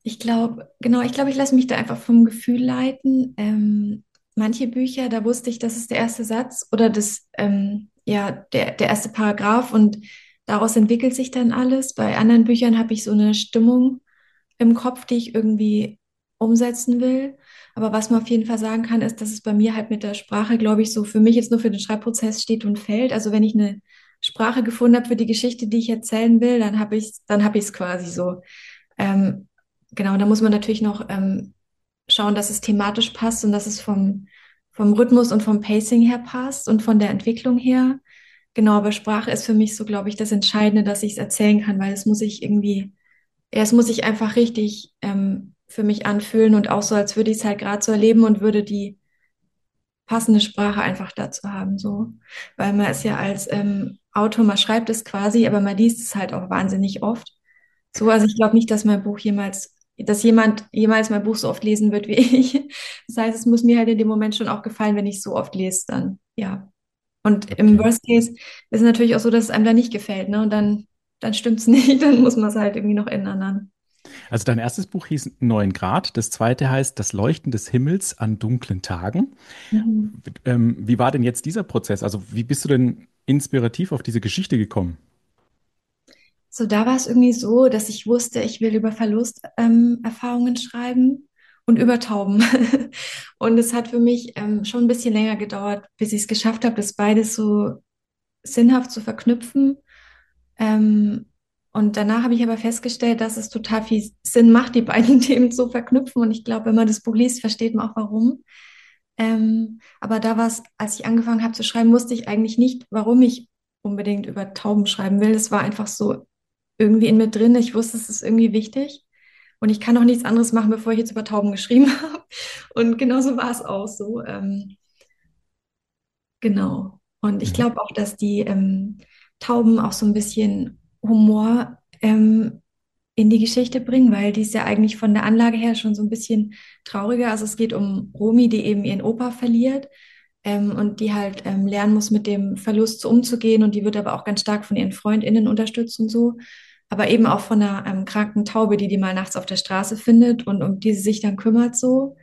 Ich glaube, genau, ich glaube, ich lasse mich da einfach vom Gefühl leiten. Ähm, manche Bücher, da wusste ich, das ist der erste Satz oder das, ähm, ja, der, der erste Paragraph und daraus entwickelt sich dann alles. Bei anderen Büchern habe ich so eine Stimmung im Kopf, die ich irgendwie umsetzen will. Aber was man auf jeden Fall sagen kann, ist, dass es bei mir halt mit der Sprache, glaube ich, so für mich jetzt nur für den Schreibprozess steht und fällt. Also wenn ich eine Sprache gefunden habe für die Geschichte, die ich erzählen will, dann habe ich dann habe ich es quasi so. Ähm, genau, da muss man natürlich noch ähm, schauen, dass es thematisch passt und dass es vom, vom Rhythmus und vom Pacing her passt und von der Entwicklung her. Genau, aber Sprache ist für mich so, glaube ich, das Entscheidende, dass ich es erzählen kann, weil es muss ich irgendwie, ja, es muss sich einfach richtig ähm, für mich anfühlen und auch so, als würde ich es halt gerade so erleben und würde die passende Sprache einfach dazu haben, so. Weil man ist ja als ähm, Autor, man schreibt es quasi, aber man liest es halt auch wahnsinnig oft. So, also ich glaube nicht, dass mein Buch jemals, dass jemand jemals mein Buch so oft lesen wird wie ich. Das heißt, es muss mir halt in dem Moment schon auch gefallen, wenn ich es so oft lese, dann, ja. Und im Okay. Worst Case ist es natürlich auch so, dass es einem da nicht gefällt, ne? Und dann, dann stimmt es nicht, dann muss man es halt irgendwie noch ändern dann. Also dein erstes Buch hieß Neun Grad, das zweite heißt Das Leuchten des Himmels an dunklen Tagen. Mhm. Ähm, wie war denn jetzt dieser Prozess? Also wie bist du denn inspirativ auf diese Geschichte gekommen? So, da war es irgendwie so, dass ich wusste, ich will über Verlusterfahrungen ähm, Erfahrungen schreiben und über Tauben. Und es hat für mich ähm, schon ein bisschen länger gedauert, bis ich es geschafft habe, das beides so sinnhaft zu verknüpfen. Ähm, und danach habe ich aber festgestellt, dass es total viel Sinn macht, die beiden Themen zu verknüpfen. Und ich glaube, wenn man das Buch liest, versteht man auch warum. Ähm, aber da war es, als ich angefangen habe zu schreiben, wusste ich eigentlich nicht, warum ich unbedingt über Tauben schreiben will. Es war einfach so irgendwie in mir drin. Ich wusste, es ist irgendwie wichtig. Und ich kann auch nichts anderes machen, bevor ich jetzt über Tauben geschrieben habe. Und genauso war es auch so. Ähm, genau. Und ich Mhm. glaube auch, dass die ähm, Tauben auch so ein bisschen Humor ähm, in die Geschichte bringen, weil die ist ja eigentlich von der Anlage her schon so ein bisschen trauriger. Also es geht um Romy, die eben ihren Opa verliert ähm, und die halt ähm, lernen muss, mit dem Verlust so umzugehen. Und die wird aber auch ganz stark von ihren FreundInnen unterstützt und so. Aber eben auch von einer ähm, kranken Taube, die die mal nachts auf der Straße findet und um die sie sich dann kümmert so.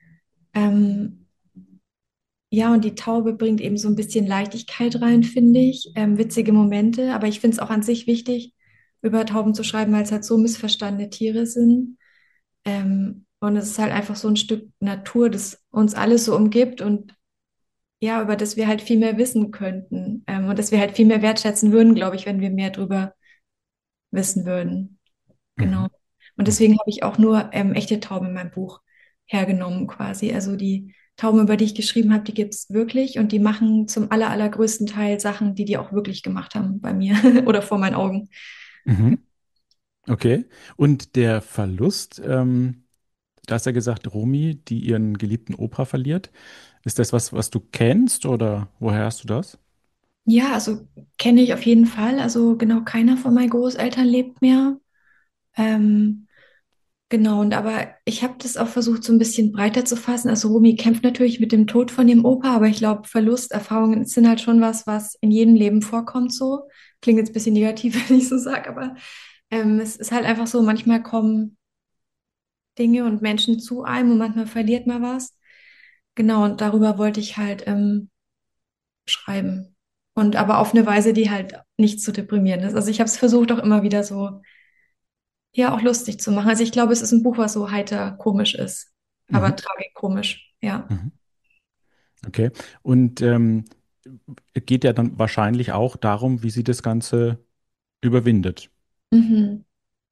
Ähm, ja, und die Taube bringt eben so ein bisschen Leichtigkeit rein, finde ich. Ähm, witzige Momente. Aber ich finde es auch an sich wichtig, über Tauben zu schreiben, weil es halt so missverstandene Tiere sind. Ähm, und es ist halt einfach so ein Stück Natur, das uns alles so umgibt und ja, über das wir halt viel mehr wissen könnten. Ähm, und das wir halt viel mehr wertschätzen würden, glaube ich, wenn wir mehr drüber wissen würden. Genau. Mhm. Und Mhm. deswegen habe ich auch nur ähm, echte Tauben in meinem Buch hergenommen, quasi. Also die Tauben, über die ich geschrieben habe, die gibt es wirklich und die machen zum aller, allergrößten Teil Sachen, die die auch wirklich gemacht haben bei mir oder vor meinen Augen. Mhm. Okay. Und der Verlust, ähm, da hast du ja gesagt, Romy, die ihren geliebten Opa verliert. Ist das was, was du kennst oder woher hast du das? Ja, also kenne ich auf jeden Fall. Also genau keiner von meinen Großeltern lebt mehr. Ähm, Genau, und aber ich habe das auch versucht, so ein bisschen breiter zu fassen. Also Romy kämpft natürlich mit dem Tod von ihrem Opa, aber ich glaube, Verlusterfahrungen sind halt schon was, was in jedem Leben vorkommt so. Klingt jetzt ein bisschen negativ, wenn ich so sage, aber ähm, es ist halt einfach so, manchmal kommen Dinge und Menschen zu einem und manchmal verliert man was. Genau, und darüber wollte ich halt ähm, schreiben. Und aber auf eine Weise, die halt nicht zu deprimierend ist. Also ich habe es versucht, auch immer wieder so ja, auch lustig zu machen. Also ich glaube, es ist ein Buch, was so heiter komisch ist, aber Mhm. tragikomisch, ja. Mhm. Okay. Und ähm, geht ja dann wahrscheinlich auch darum, wie sie das Ganze überwindet. Mhm.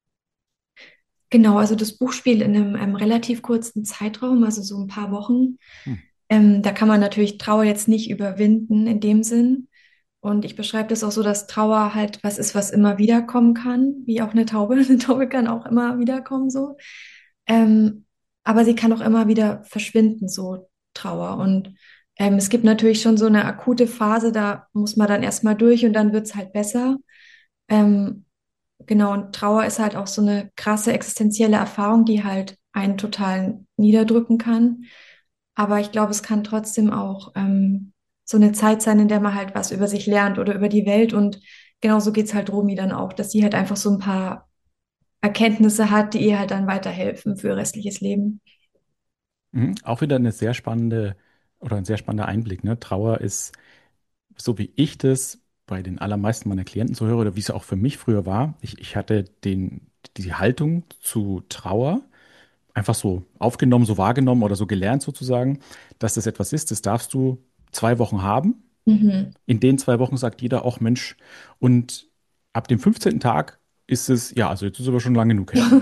Genau, also das Buch spielt in einem, einem relativ kurzen Zeitraum, also so ein paar Wochen. Hm. Ähm, da kann man natürlich Trauer jetzt nicht überwinden in dem Sinn. Und ich beschreibe das auch so, dass Trauer halt was ist, was immer wiederkommen kann, wie auch eine Taube. Eine Taube kann auch immer wiederkommen, so. Ähm, aber sie kann auch immer wieder verschwinden, so Trauer. Und ähm, es gibt natürlich schon so eine akute Phase, da muss man dann erstmal durch und dann wird es halt besser. Ähm, genau, und Trauer ist halt auch so eine krasse existenzielle Erfahrung, die halt einen total niederdrücken kann. Aber ich glaube, es kann trotzdem auch ähm, so eine Zeit sein, in der man halt was über sich lernt oder über die Welt. Und genauso geht es halt Romy dann auch, dass sie halt einfach so ein paar Erkenntnisse hat, die ihr halt dann weiterhelfen für ihr restliches Leben. Mhm. Auch wieder eine sehr spannende oder ein sehr spannender Einblick. Ne? Trauer ist, so wie ich das bei den allermeisten meiner Klienten so höre, oder wie es auch für mich früher war, ich, ich hatte den, die Haltung zu Trauer einfach so aufgenommen, so wahrgenommen oder so gelernt sozusagen, dass das etwas ist, das darfst du zwei Wochen haben. Mhm. In den zwei Wochen sagt jeder auch Mensch, und ab dem fünfzehnten Tag ist es, ja, also jetzt ist aber schon lang genug her.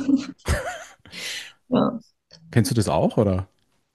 Ja. Kennst du das auch, oder?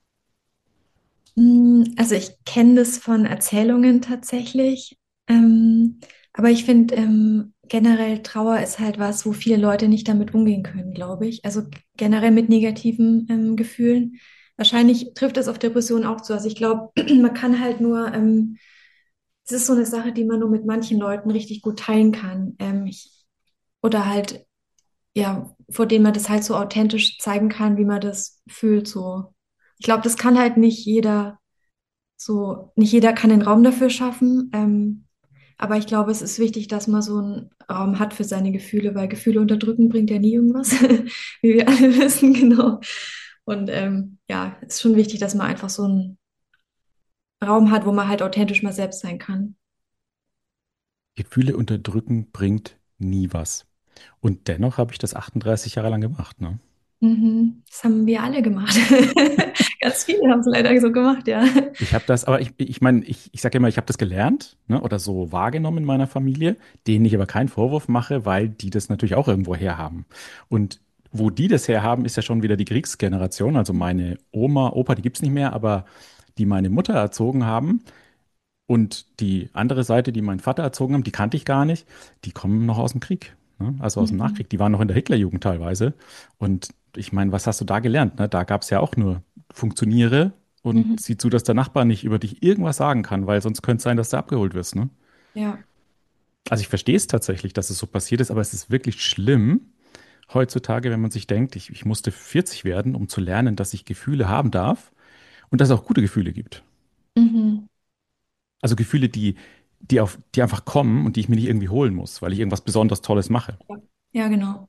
Mm, Also ich kenne das von Erzählungen tatsächlich, ähm, aber ich finde ähm, generell Trauer ist halt was, wo viele Leute nicht damit umgehen können, glaube ich. Also g- generell mit negativen ähm, Gefühlen. Wahrscheinlich trifft es auf Depressionen auch zu. Also ich glaube, man kann halt nur, ähm, es ist so eine Sache, die man nur mit manchen Leuten richtig gut teilen kann. Ähm, ich, oder halt, ja, vor denen man das halt so authentisch zeigen kann, wie man das fühlt, so. Ich glaube, das kann halt nicht jeder so, nicht jeder kann den Raum dafür schaffen, ähm, aber ich glaube, es ist wichtig, dass man so einen Raum hat für seine Gefühle, weil Gefühle unterdrücken bringt ja nie irgendwas, wie wir alle wissen, genau. Und ähm, ja, es ist schon wichtig, dass man einfach so einen Raum hat, wo man halt authentisch mal selbst sein kann. Gefühle unterdrücken bringt nie was. Und dennoch habe ich das achtunddreißig Jahre lang gemacht, ne? Mhm. Das haben wir alle gemacht. Ganz viele haben es leider so gemacht, ja. Ich habe das, aber ich, ich meine, ich, ich sage immer, ich habe das gelernt, ne, oder so wahrgenommen in meiner Familie, denen ich aber keinen Vorwurf mache, weil die das natürlich auch irgendwo herhaben. Und wo die das herhaben, ist ja schon wieder die Kriegsgeneration. Also meine Oma, Opa, die gibt's nicht mehr, aber die meine Mutter erzogen haben und die andere Seite, die meinen Vater erzogen haben, die kannte ich gar nicht, die kommen noch aus dem Krieg, ne? Also aus dem Mhm. Nachkrieg. Die waren noch in der Hitlerjugend teilweise. Und ich meine, was hast du da gelernt? Ne? Da gab es ja auch nur funktioniere und Mhm. sieh zu, dass der Nachbar nicht über dich irgendwas sagen kann, weil sonst könnte es sein, dass du abgeholt wirst. Ne? Ja. Also ich verstehe es tatsächlich, dass es so passiert ist, aber es ist wirklich schlimm heutzutage, wenn man sich denkt, ich, ich musste vierzig werden, um zu lernen, dass ich Gefühle haben darf und dass es auch gute Gefühle gibt. Mhm. Also Gefühle, die, die, auf, die einfach kommen und die ich mir nicht irgendwie holen muss, weil ich irgendwas besonders Tolles mache. Ja, ja, genau.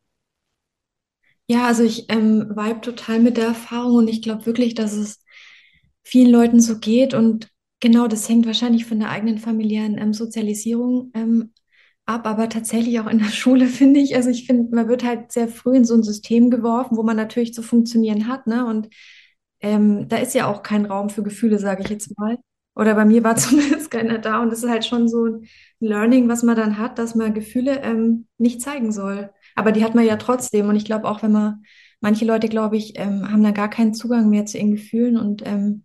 Ja, also ich ähm, vibe total mit der Erfahrung und ich glaube wirklich, dass es vielen Leuten so geht und genau das hängt wahrscheinlich von der eigenen familiären ähm, Sozialisierung ähm, ab, aber tatsächlich auch in der Schule finde ich, also ich finde, man wird halt sehr früh in so ein System geworfen, wo man natürlich zu funktionieren hat, ne? Und ähm, da ist ja auch kein Raum für Gefühle, sage ich jetzt mal. Oder bei mir war zumindest keiner da und das ist halt schon so ein Learning, was man dann hat, dass man Gefühle ähm, nicht zeigen soll. Aber die hat man ja trotzdem. Und ich glaube auch, wenn man, manche Leute, glaube ich, ähm, haben da gar keinen Zugang mehr zu ihren Gefühlen. Und ähm,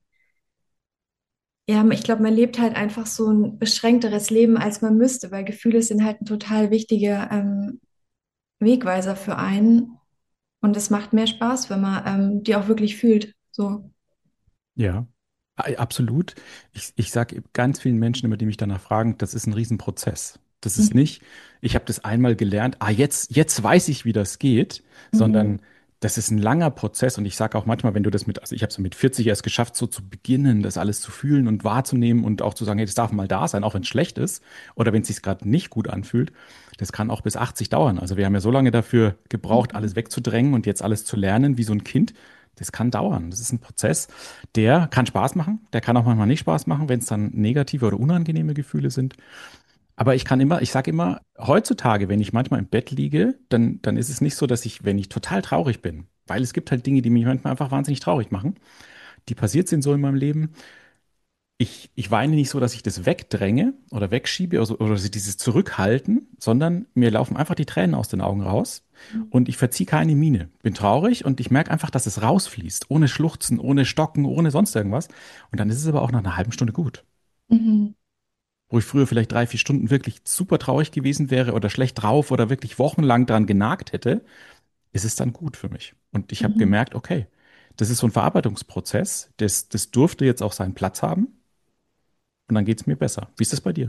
ja, ich glaube, man lebt halt einfach so ein beschränkteres Leben, als man müsste, weil Gefühle sind halt ein total wichtiger ähm, Wegweiser für einen. Und es macht mehr Spaß, wenn man ähm, die auch wirklich fühlt. So. Ja, a- absolut. Ich, ich sage ganz vielen Menschen immer, die mich danach fragen, das ist ein Riesenprozess. Das ist Mhm. nicht, ich habe das einmal gelernt, ah, jetzt, jetzt weiß ich, wie das geht, Mhm. sondern das ist ein langer Prozess. Und ich sage auch manchmal, wenn du das mit, also ich habe es mit vierzig erst geschafft, so zu beginnen, das alles zu fühlen und wahrzunehmen und auch zu sagen, hey, das darf mal da sein, auch wenn es schlecht ist oder wenn es sich gerade nicht gut anfühlt. Das kann auch bis achtzig dauern. Also wir haben ja so lange dafür gebraucht, Mhm. alles wegzudrängen und jetzt alles zu lernen, wie so ein Kind. Das kann dauern. Das ist ein Prozess. Der kann Spaß machen, der kann auch manchmal nicht Spaß machen, wenn es dann negative oder unangenehme Gefühle sind. Aber ich kann immer, ich sage immer, heutzutage, wenn ich manchmal im Bett liege, dann, dann ist es nicht so, dass ich, wenn ich total traurig bin, weil es gibt halt Dinge, die mich manchmal einfach wahnsinnig traurig machen, die passiert sind so in meinem Leben. Ich, ich weine nicht so, dass ich das wegdränge oder wegschiebe oder, so, oder so dieses Zurückhalten, sondern mir laufen einfach die Tränen aus den Augen raus und ich verziehe keine Miene. Bin traurig und ich merke einfach, dass es rausfließt, ohne Schluchzen, ohne Stocken, ohne sonst irgendwas. Und dann ist es aber auch nach einer halben Stunde gut. Mhm. Wo ich früher vielleicht drei, vier Stunden wirklich super traurig gewesen wäre oder schlecht drauf oder wirklich wochenlang dran genagt hätte, ist es dann gut für mich. Und ich habe Mhm. gemerkt, okay, das ist so ein Verarbeitungsprozess, das, das durfte jetzt auch seinen Platz haben und dann geht es mir besser. Wie ist das bei dir?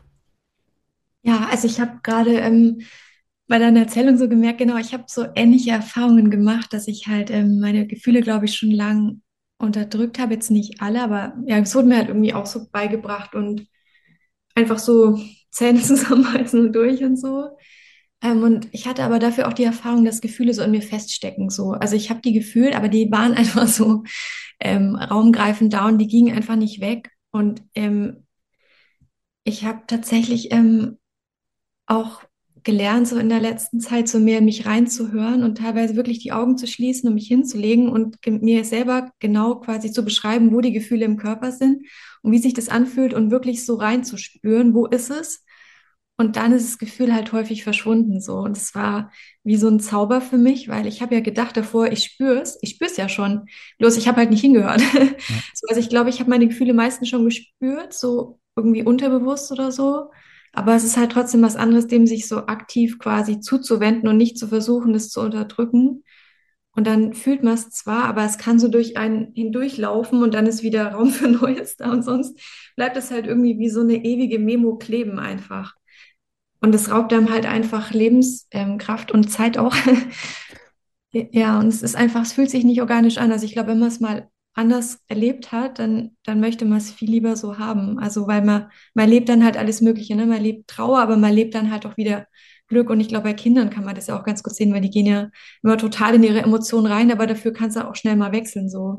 Ja, also ich habe gerade ähm, bei deiner Erzählung so gemerkt, genau, ich habe so ähnliche Erfahrungen gemacht, dass ich halt ähm, meine Gefühle, glaube ich, schon lang unterdrückt habe. Jetzt nicht alle, aber ja, es wurde mir halt irgendwie auch so beigebracht und einfach so Zähne zusammenbeißen und durch und so. Ähm, und ich hatte aber dafür auch die Erfahrung, dass Gefühle so in mir feststecken. So. Also ich habe die gefühlt, aber die waren einfach so ähm, raumgreifend da und die gingen einfach nicht weg. Und ähm, ich habe tatsächlich ähm, auch gelernt, so in der letzten Zeit so mehr in mich reinzuhören und teilweise wirklich die Augen zu schließen und mich hinzulegen und ge- mir selber genau quasi zu beschreiben, wo die Gefühle im Körper sind und wie sich das anfühlt und wirklich so reinzuspüren, wo ist es? Und dann ist das Gefühl halt häufig verschwunden so. Und es war wie so ein Zauber für mich, weil ich habe ja gedacht davor, ich spüre es, ich spüre es ja schon. Bloß ich habe halt nicht hingehört. Ja. So, also ich glaube, ich habe meine Gefühle meistens schon gespürt, so irgendwie unterbewusst oder so. Aber es ist halt trotzdem was anderes, dem sich so aktiv quasi zuzuwenden und nicht zu versuchen, das zu unterdrücken. Und dann fühlt man es zwar, aber es kann so durch einen hindurchlaufen und dann ist wieder Raum für Neues da und sonst bleibt es halt irgendwie wie so eine ewige Memo kleben einfach. Und es raubt einem halt einfach Lebenskraft ähm, Kraft und Zeit auch. Ja, und es ist einfach, es fühlt sich nicht organisch an. Also ich glaube, wenn man es mal anders erlebt hat, dann, dann möchte man es viel lieber so haben. Also weil man, man lebt dann halt alles Mögliche, ne? Man lebt Trauer, aber man lebt dann halt auch wieder Glück. Und ich glaube, bei Kindern kann man das ja auch ganz gut sehen, weil die gehen ja immer total in ihre Emotionen rein, aber dafür kannst du auch schnell mal wechseln, so.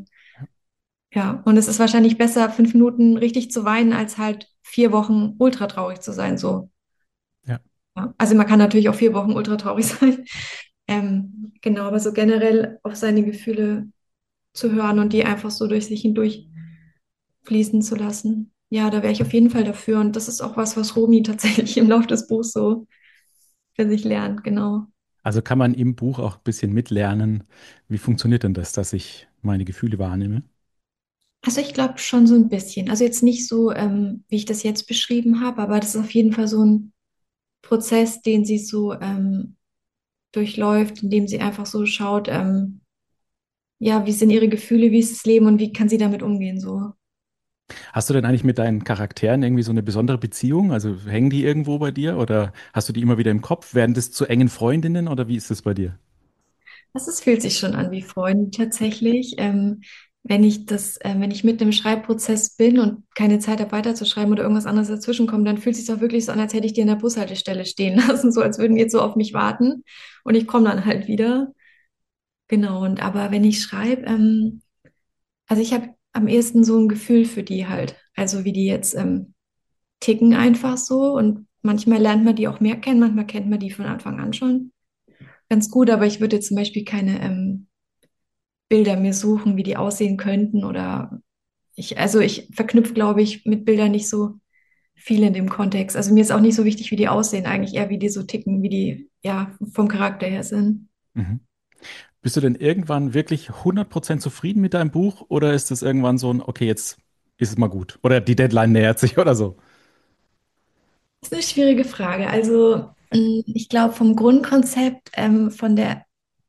Ja, und es ist wahrscheinlich besser, fünf Minuten richtig zu weinen, als halt vier Wochen ultra traurig zu sein, so. Ja. Ja. Also man kann natürlich auch vier Wochen ultra traurig sein. Ähm, genau, aber so generell auf seine Gefühle zu hören und die einfach so durch sich hindurch fließen zu lassen. Ja, da wäre ich auf jeden Fall dafür. Und das ist auch was, was Romy tatsächlich im Laufe des Buchs so für sich lernt, genau. Also kann man im Buch auch ein bisschen mitlernen, wie funktioniert denn das, dass ich meine Gefühle wahrnehme? Also ich glaube schon so ein bisschen. Also jetzt nicht so, ähm, wie ich das jetzt beschrieben habe, aber das ist auf jeden Fall so ein Prozess, den sie so ähm, durchläuft, indem sie einfach so schaut, ähm, ja, wie sind ihre Gefühle, wie ist das Leben und wie kann sie damit umgehen, so. Hast du denn eigentlich mit deinen Charakteren irgendwie so eine besondere Beziehung? Also hängen die irgendwo bei dir oder hast du die immer wieder im Kopf? Werden das zu engen Freundinnen oder wie ist das bei dir? Das ist, fühlt sich schon an wie Freunde tatsächlich. Ähm, wenn ich das, äh, wenn ich mit dem Schreibprozess bin und keine Zeit habe weiterzuschreiben oder irgendwas anderes dazwischen kommt, dann fühlt es sich auch wirklich so an, als hätte ich die an der Bushaltestelle stehen lassen, so als würden die jetzt so auf mich warten und ich komme dann halt wieder. Genau, und aber wenn ich schreibe, ähm, also ich habe am ehesten so ein Gefühl für die halt, also wie die jetzt ähm, ticken einfach so und manchmal lernt man die auch mehr kennen, manchmal kennt man die von Anfang an schon ganz gut, aber ich würde jetzt zum Beispiel keine ähm, Bilder mir suchen, wie die aussehen könnten oder ich, also ich verknüpfe, glaube ich, mit Bildern nicht so viel in dem Kontext. Also mir ist auch nicht so wichtig, wie die aussehen, eigentlich eher, wie die so ticken, wie die, ja, vom Charakter her sind. Mhm. Bist du denn irgendwann wirklich hundert Prozent zufrieden mit deinem Buch oder ist es irgendwann so ein, okay, jetzt ist es mal gut oder die Deadline nähert sich oder so? Das ist eine schwierige Frage. Also mh, ich glaube, vom Grundkonzept, ähm, von der,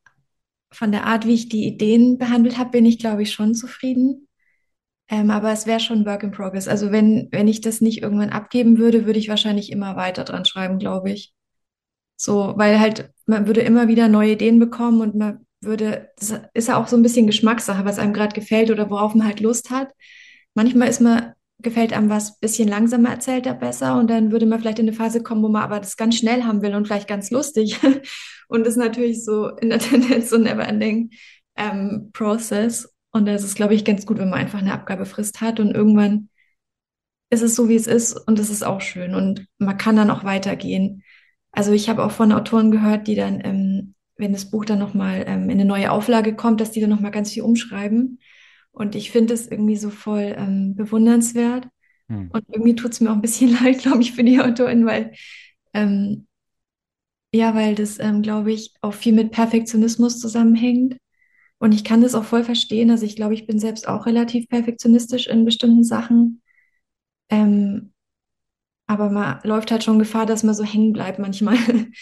von der Art, wie ich die Ideen behandelt habe, bin ich, glaube ich, schon zufrieden. Ähm, aber es wäre schon Work in Progress. Also wenn, wenn ich das nicht irgendwann abgeben würde, würde ich wahrscheinlich immer weiter dran schreiben, glaube ich. So, weil halt, man würde immer wieder neue Ideen bekommen und man würde, das ist ja auch so ein bisschen Geschmackssache, was einem gerade gefällt oder worauf man halt Lust hat. Manchmal ist man, gefällt einem was ein bisschen langsamer erzählt er besser und dann würde man vielleicht in eine Phase kommen, wo man aber das ganz schnell haben will und vielleicht ganz lustig. Und das ist natürlich so in der Tendenz so ein never-ending ähm, Process. Und das ist, glaube ich, ganz gut, wenn man einfach eine Abgabefrist hat und irgendwann ist es so, wie es ist und das ist auch schön und man kann dann auch weitergehen. Also ich habe auch von Autoren gehört, die dann, ähm, wenn das Buch dann nochmal ähm, in eine neue Auflage kommt, dass die dann nochmal ganz viel umschreiben. Und ich finde es irgendwie so voll ähm, bewundernswert. Hm. Und irgendwie tut es mir auch ein bisschen leid, glaube ich, für die Autorin, weil, ähm, ja, weil das, ähm, glaube ich, auch viel mit Perfektionismus zusammenhängt. Und ich kann das auch voll verstehen. Also ich glaube, ich bin selbst auch relativ perfektionistisch in bestimmten Sachen. Ähm, Aber man läuft halt schon Gefahr, dass man so hängen bleibt manchmal.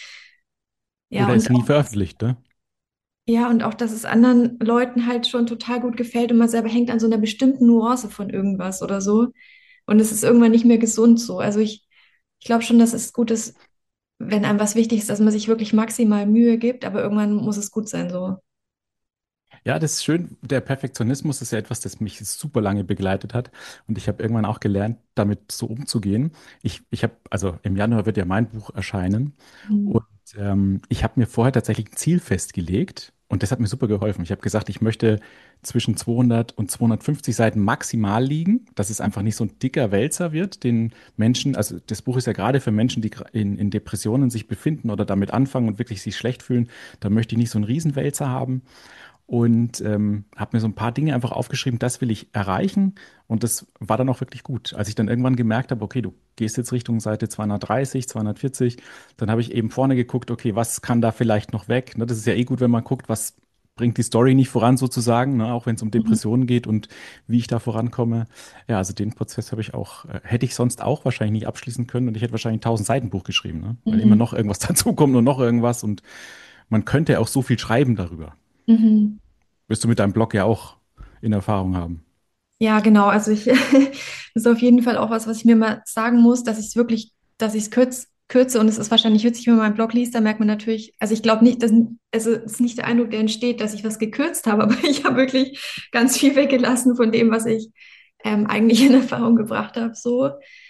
Ja, Oder und ist nie auch, veröffentlicht, ne? ja, und auch, dass es anderen Leuten halt schon total gut gefällt und man selber hängt an so einer bestimmten Nuance von irgendwas oder so. Und es ist irgendwann nicht mehr gesund so. Also ich, ich glaube schon, dass es gut ist, wenn einem was wichtig ist, dass man sich wirklich maximal Mühe gibt, aber irgendwann muss es gut sein so. Ja, das ist schön. Der Perfektionismus ist ja etwas, das mich super lange begleitet hat. Und ich habe irgendwann auch gelernt, damit so umzugehen. Ich, ich habe, also im Januar wird ja mein Buch erscheinen. Mhm. Ähm, ich habe mir vorher tatsächlich ein Ziel festgelegt und das hat mir super geholfen. Ich habe gesagt, ich möchte zwischen zweihundert und zweihundertfünfzig Seiten maximal liegen, dass es einfach nicht so ein dicker Wälzer wird, den Menschen, also das Buch ist ja gerade für Menschen, die gra- in, in Depressionen sich befinden oder damit anfangen und wirklich sich schlecht fühlen, da möchte ich nicht so einen Riesenwälzer haben und ähm, habe mir so ein paar Dinge einfach aufgeschrieben, das will ich erreichen. Und das war dann auch wirklich gut. Als ich dann irgendwann gemerkt habe, okay, du gehst jetzt Richtung Seite zweihundertdreißig, zweihundertvierzig, dann habe ich eben vorne geguckt, okay, was kann da vielleicht noch weg? Ne, das ist ja eh gut, wenn man guckt, was bringt die Story nicht voran sozusagen, ne, auch wenn es um Mhm. Depressionen geht und wie ich da vorankomme. Ja, also den Prozess habe ich auch, äh, hätte ich sonst auch wahrscheinlich nicht abschließen können und ich hätte wahrscheinlich ein tausend Seiten Buch geschrieben, ne? Weil immer Mhm. noch irgendwas dazukommt und noch irgendwas und man könnte auch so viel schreiben darüber. Mhm. Wirst du mit deinem Blog ja auch in Erfahrung haben. Ja, genau. Also ich, das ist auf jeden Fall auch was, was ich mir mal sagen muss, dass ich es wirklich, dass ich es kürz, kürze und es ist wahrscheinlich witzig, wenn man meinen Blog liest, da merkt man natürlich, also ich glaube nicht, dass, also es ist nicht der Eindruck, der entsteht, dass ich was gekürzt habe, aber ich habe wirklich ganz viel weggelassen von dem, was ich ähm, eigentlich in Erfahrung gebracht habe. So,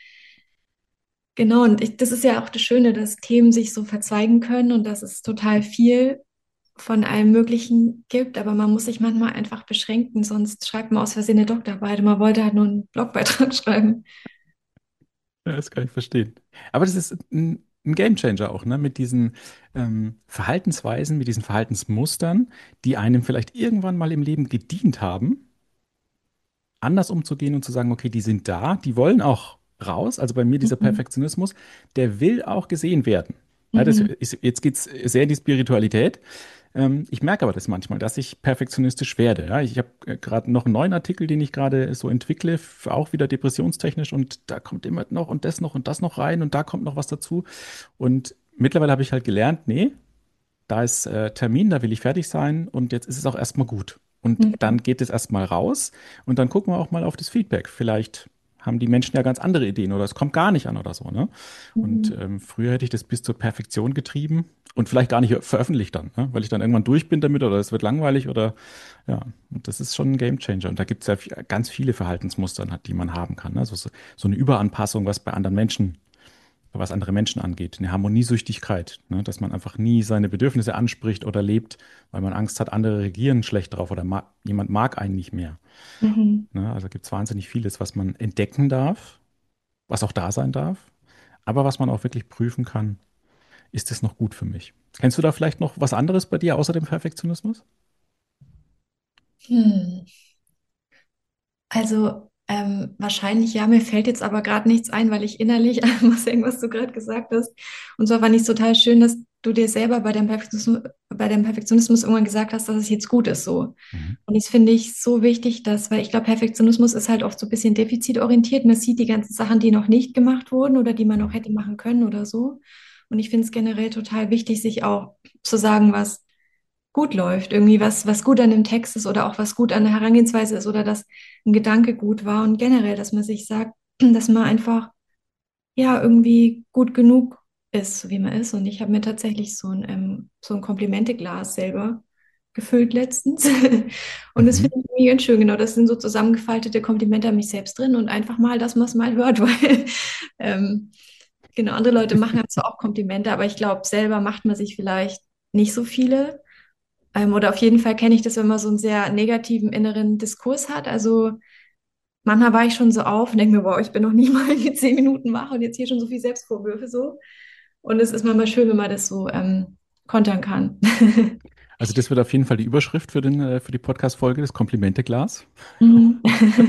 genau. Und ich, das ist ja auch das Schöne, dass Themen sich so verzweigen können und dass es total viel von allem Möglichen gibt, aber man muss sich manchmal einfach beschränken, sonst schreibt man aus Versehen eine Doktorarbeit und man wollte halt nur einen Blogbeitrag schreiben. Ja, das kann ich verstehen. Aber das ist ein, ein Gamechanger auch, ne? Mit diesen ähm, Verhaltensweisen, mit diesen Verhaltensmustern, die einem vielleicht irgendwann mal im Leben gedient haben, anders umzugehen und zu sagen, okay, die sind da, die wollen auch raus. Also bei mir dieser Mhm. Perfektionismus, der will auch gesehen werden. Ja, das Mhm. ist, jetzt geht's sehr in die Spiritualität. Ähm, ich merke aber das manchmal, dass ich perfektionistisch werde. Ja, ich habe äh, gerade noch einen neuen Artikel, den ich gerade so entwickle, f- auch wieder depressionstechnisch und da kommt immer noch und das noch und das noch rein und da kommt noch was dazu. Und mittlerweile habe ich halt gelernt, nee, da ist äh, Termin, da will ich fertig sein und jetzt ist es auch erstmal gut. Und Mhm. dann geht es erstmal raus und dann gucken wir auch mal auf das Feedback. Vielleicht haben die Menschen ja ganz andere Ideen oder es kommt gar nicht an oder so, ne? Und Mhm. ähm, früher hätte ich das bis zur Perfektion getrieben und vielleicht gar nicht veröffentlicht dann, ne? Weil ich dann irgendwann durch bin damit oder es wird langweilig oder ja, und das ist schon ein Gamechanger. Und da gibt es ja viel- ganz viele Verhaltensmuster, die man haben kann. Ne? Also so, so eine Überanpassung, was bei anderen Menschen was andere Menschen angeht, eine Harmoniesüchtigkeit, ne? Dass man einfach nie seine Bedürfnisse anspricht oder lebt, weil man Angst hat, andere reagieren schlecht drauf oder ma jemand mag einen nicht mehr. Mhm. Ne? Also gibt es wahnsinnig vieles, was man entdecken darf, was auch da sein darf, aber was man auch wirklich prüfen kann, ist es noch gut für mich? Kennst du da vielleicht noch was anderes bei dir außer dem Perfektionismus? Hm. Also ähm, wahrscheinlich ja, mir fällt jetzt aber gerade nichts ein, weil ich innerlich muss sagen, was du gerade gesagt hast. Und zwar fand ich es total schön, dass du dir selber bei deinem Perfektionismus, bei deinem Perfektionismus irgendwann gesagt hast, dass es jetzt gut ist so. Mhm. Und das finde ich so wichtig, dass, weil ich glaube, Perfektionismus ist halt oft so ein bisschen defizitorientiert. Man sieht die ganzen Sachen, die noch nicht gemacht wurden oder die man noch Mhm. hätte machen können oder so. Und ich finde es generell total wichtig, sich auch zu sagen, was gut läuft, irgendwie was, was gut an dem Text ist oder auch was gut an der Herangehensweise ist oder dass ein Gedanke gut war und generell, dass man sich sagt, dass man einfach ja irgendwie gut genug ist, so wie man ist. Und ich habe mir tatsächlich so ein, ähm, so ein Komplimenteglas selber gefüllt letztens. Und das Mhm. finde ich irgendwie ganz schön. Genau, das sind so zusammengefaltete Komplimente an mich selbst drin und einfach mal, dass man es mal hört, weil ähm, genau, andere Leute machen halt zwar auch Komplimente, aber ich glaube, selber macht man sich vielleicht nicht so viele. Ähm, oder auf jeden Fall kenne ich das, wenn man so einen sehr negativen inneren Diskurs hat. Also manchmal war ich schon so auf und denke mir, wow, ich bin noch nie mal irgendwie zehn Minuten wach und jetzt hier schon so viel Selbstvorwürfe so. Und es ist manchmal schön, wenn man das so ähm, kontern kann. Also das wird auf jeden Fall die Überschrift für den, äh, für die Podcast-Folge, das Komplimente-Glas. Mhm.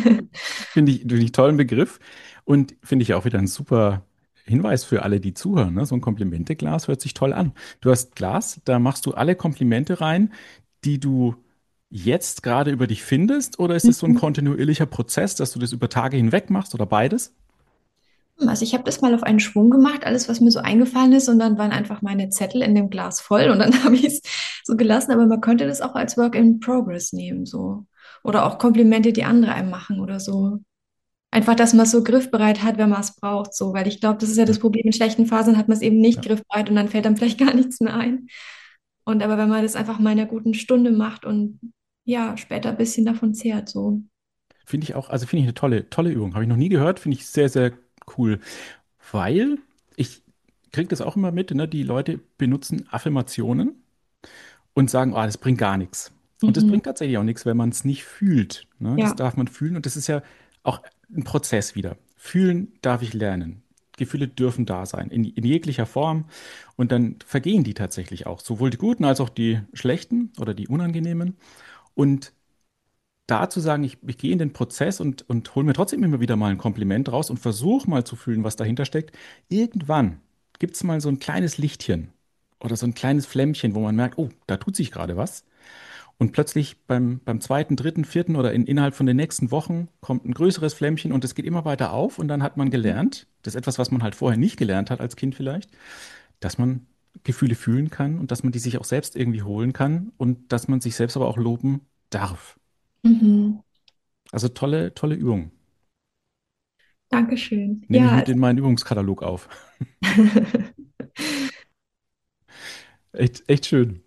Finde ich, finde ich tollen Begriff und finde ich auch wieder ein super Hinweis für alle, die zuhören. Ne? So ein Komplimente-Glas hört sich toll an. Du hast Glas, da machst du alle Komplimente rein, die du jetzt gerade über dich findest, oder ist es so ein kontinuierlicher Prozess, dass du das über Tage hinweg machst oder beides? Also ich habe das mal auf einen Schwung gemacht, alles, was mir so eingefallen ist, und dann waren einfach meine Zettel in dem Glas voll und dann habe ich es so gelassen. Aber man könnte das auch als Work in Progress nehmen, so. Oder auch Komplimente, die andere einem machen oder so. Einfach, dass man es so griffbereit hat, wenn man es braucht, so. Weil ich glaube, das ist ja Ja, das Problem. In schlechten Phasen hat man es eben nicht ja. griffbereit und dann fällt einem vielleicht gar nichts mehr ein. Und aber wenn man das einfach mal in einer guten Stunde macht und ja, später ein bisschen davon zehrt, so. Finde ich auch, also finde ich eine tolle, tolle Übung. Habe ich noch nie gehört, finde ich sehr, sehr cool. Weil ich kriege das auch immer mit, ne? Die Leute benutzen Affirmationen und sagen, ah, das bringt gar nichts. Und das Mhm. bringt tatsächlich auch nichts, wenn man es nicht fühlt. Ne? Das Ja. darf man fühlen und das ist ja auch ein Prozess wieder. Fühlen darf ich lernen. Gefühle dürfen da sein, in, in jeglicher Form. Und dann vergehen die tatsächlich auch, sowohl die guten als auch die schlechten oder die unangenehmen. Und da zu sagen, ich, ich gehe in den Prozess und, und hole mir trotzdem immer wieder mal ein Kompliment raus und versuche mal zu fühlen, was dahinter steckt. Irgendwann gibt es mal so ein kleines Lichtchen oder so ein kleines Flämmchen, wo man merkt, oh, da tut sich gerade was. Und plötzlich beim, beim zweiten, dritten, vierten oder in, innerhalb von den nächsten Wochen kommt ein größeres Flämmchen und es geht immer weiter auf und dann hat man gelernt, das ist etwas, was man halt vorher nicht gelernt hat als Kind vielleicht, dass man Gefühle fühlen kann und dass man die sich auch selbst irgendwie holen kann und dass man sich selbst aber auch loben darf. Mhm. Also tolle, tolle Übung. Dankeschön. Nehme ich Ja, mit in meinen Übungskatalog auf. Echt, echt schön.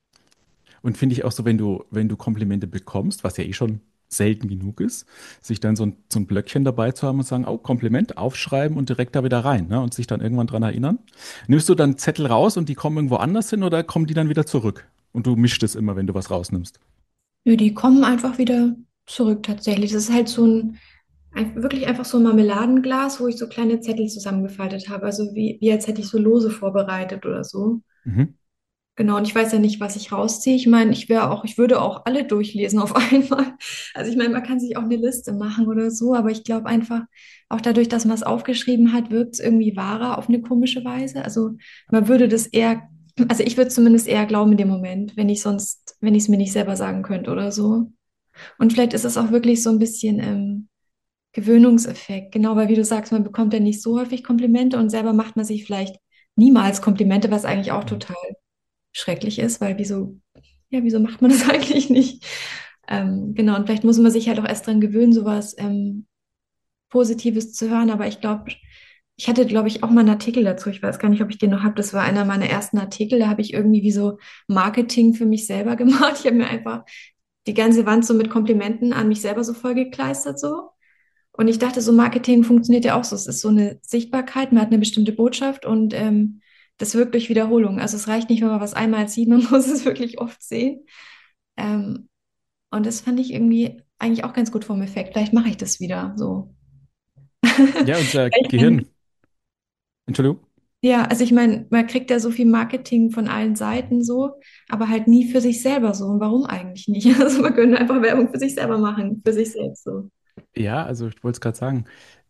Und finde ich auch so, wenn du, wenn du Komplimente bekommst, was ja eh schon selten genug ist, sich dann so ein, so ein Blöckchen dabei zu haben und sagen, oh, Kompliment, aufschreiben und direkt da wieder rein, ne? Und sich dann irgendwann dran erinnern. Nimmst du dann Zettel raus und die kommen irgendwo anders hin oder kommen die dann wieder zurück? Und du mischst es immer, wenn du was rausnimmst. nö, die kommen einfach wieder zurück tatsächlich. Das ist halt so ein, ein wirklich einfach so ein Marmeladenglas, wo ich so kleine Zettel zusammengefaltet habe. Also wie, wie als hätte ich so Lose vorbereitet oder so. Mhm. Genau, und ich weiß ja nicht, was ich rausziehe. Ich meine, ich wäre auch, ich würde auch alle durchlesen auf einmal. Also ich meine, man kann sich auch eine Liste machen oder so, aber ich glaube einfach, auch dadurch, dass man es aufgeschrieben hat, wirkt es irgendwie wahrer auf eine komische Weise. Also man würde das eher, also ich würde zumindest eher glauben in dem Moment, wenn ich sonst, wenn ich es mir nicht selber sagen könnte oder so. Und vielleicht ist es auch wirklich so ein bisschen ähm, Gewöhnungseffekt, genau, weil wie du sagst, man bekommt ja nicht so häufig Komplimente und selber macht man sich vielleicht niemals Komplimente, was eigentlich auch total schrecklich ist, weil wieso, ja, wieso macht man das eigentlich nicht? Ähm, genau, und vielleicht muss man sich halt auch erst dran gewöhnen, sowas ähm, Positives zu hören, aber ich glaube, ich hatte, glaube ich, auch mal einen Artikel dazu, ich weiß gar nicht, ob ich den noch habe, das war einer meiner ersten Artikel, da habe ich irgendwie wie so Marketing für mich selber gemacht. Ich habe mir einfach die ganze Wand so mit Komplimenten an mich selber so vollgekleistert so. Und ich dachte, so Marketing funktioniert ja auch so. Es ist so eine Sichtbarkeit, man hat eine bestimmte Botschaft und ähm, das wirkt durch Wiederholung. Also es reicht nicht, wenn man was einmal sieht, man muss es wirklich oft sehen. Ähm, und das fand ich irgendwie eigentlich auch ganz gut vom Effekt. Vielleicht mache ich das wieder so. Ja, unser Ich Gehirn, mein, Entschuldigung. ja, also ich meine, man kriegt ja so viel Marketing von allen Seiten so, aber halt nie für sich selber so. Und warum eigentlich nicht? Also man könnte einfach Werbung für sich selber machen, für sich selbst so. Ja, also ich wollte es gerade sagen.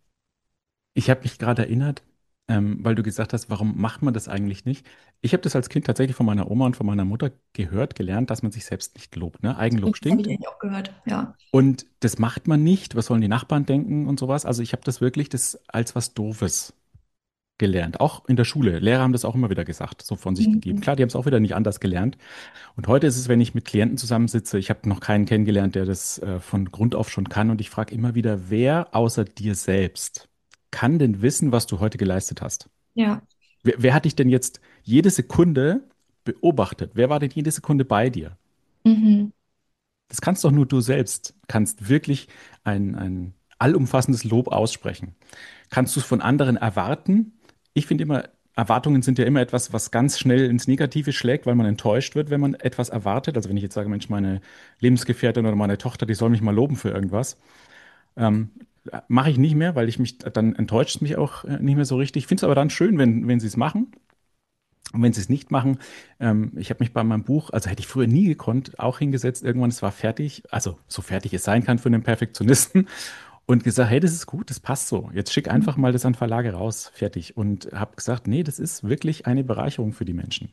Ich habe mich gerade erinnert, ähm, weil du gesagt hast, warum macht man das eigentlich nicht? Ich habe das als Kind tatsächlich von meiner Oma und von meiner Mutter gehört, gelernt, dass man sich selbst nicht lobt. Ne? Eigenlob Das habe ich stinkt. eigentlich auch gehört, ja. Und das macht man nicht. Was sollen die Nachbarn denken und sowas? Also ich habe das wirklich das als was Doofes gelernt. Auch in der Schule. Lehrer haben das auch immer wieder gesagt, so von sich gegeben. Mhm. Klar, die haben es auch wieder nicht anders gelernt. Und heute ist es, wenn ich mit Klienten zusammensitze, ich habe noch keinen kennengelernt, der das äh, von Grund auf schon kann. Und ich frage immer wieder, wer außer dir selbst kann denn wissen, was du heute geleistet hast? Ja. Wer, wer hat dich denn jetzt jede Sekunde beobachtet? Wer war denn jede Sekunde bei dir? Mhm. Das kannst doch nur du selbst. Kannst wirklich ein, ein allumfassendes Lob aussprechen. Kannst du es von anderen erwarten? Ich finde immer, Erwartungen sind ja immer etwas, was ganz schnell ins Negative schlägt, weil man enttäuscht wird, wenn man etwas erwartet. Also wenn ich jetzt sage, Mensch, meine Lebensgefährtin oder meine Tochter, die soll mich mal loben für irgendwas. Ähm, Mache ich nicht mehr, weil ich mich, dann enttäuscht es mich auch äh, nicht mehr so richtig. Ich finde es aber dann schön, wenn, wenn sie es machen. Und wenn sie es nicht machen, ähm, ich habe mich bei meinem Buch, also hätte ich früher nie gekonnt, auch hingesetzt, irgendwann, es war fertig, also so fertig es sein kann für einen Perfektionisten und gesagt, hey, das ist gut, das passt so. Jetzt schick einfach mal das an Verlage raus, fertig. Und habe gesagt, nee, das ist wirklich eine Bereicherung für die Menschen.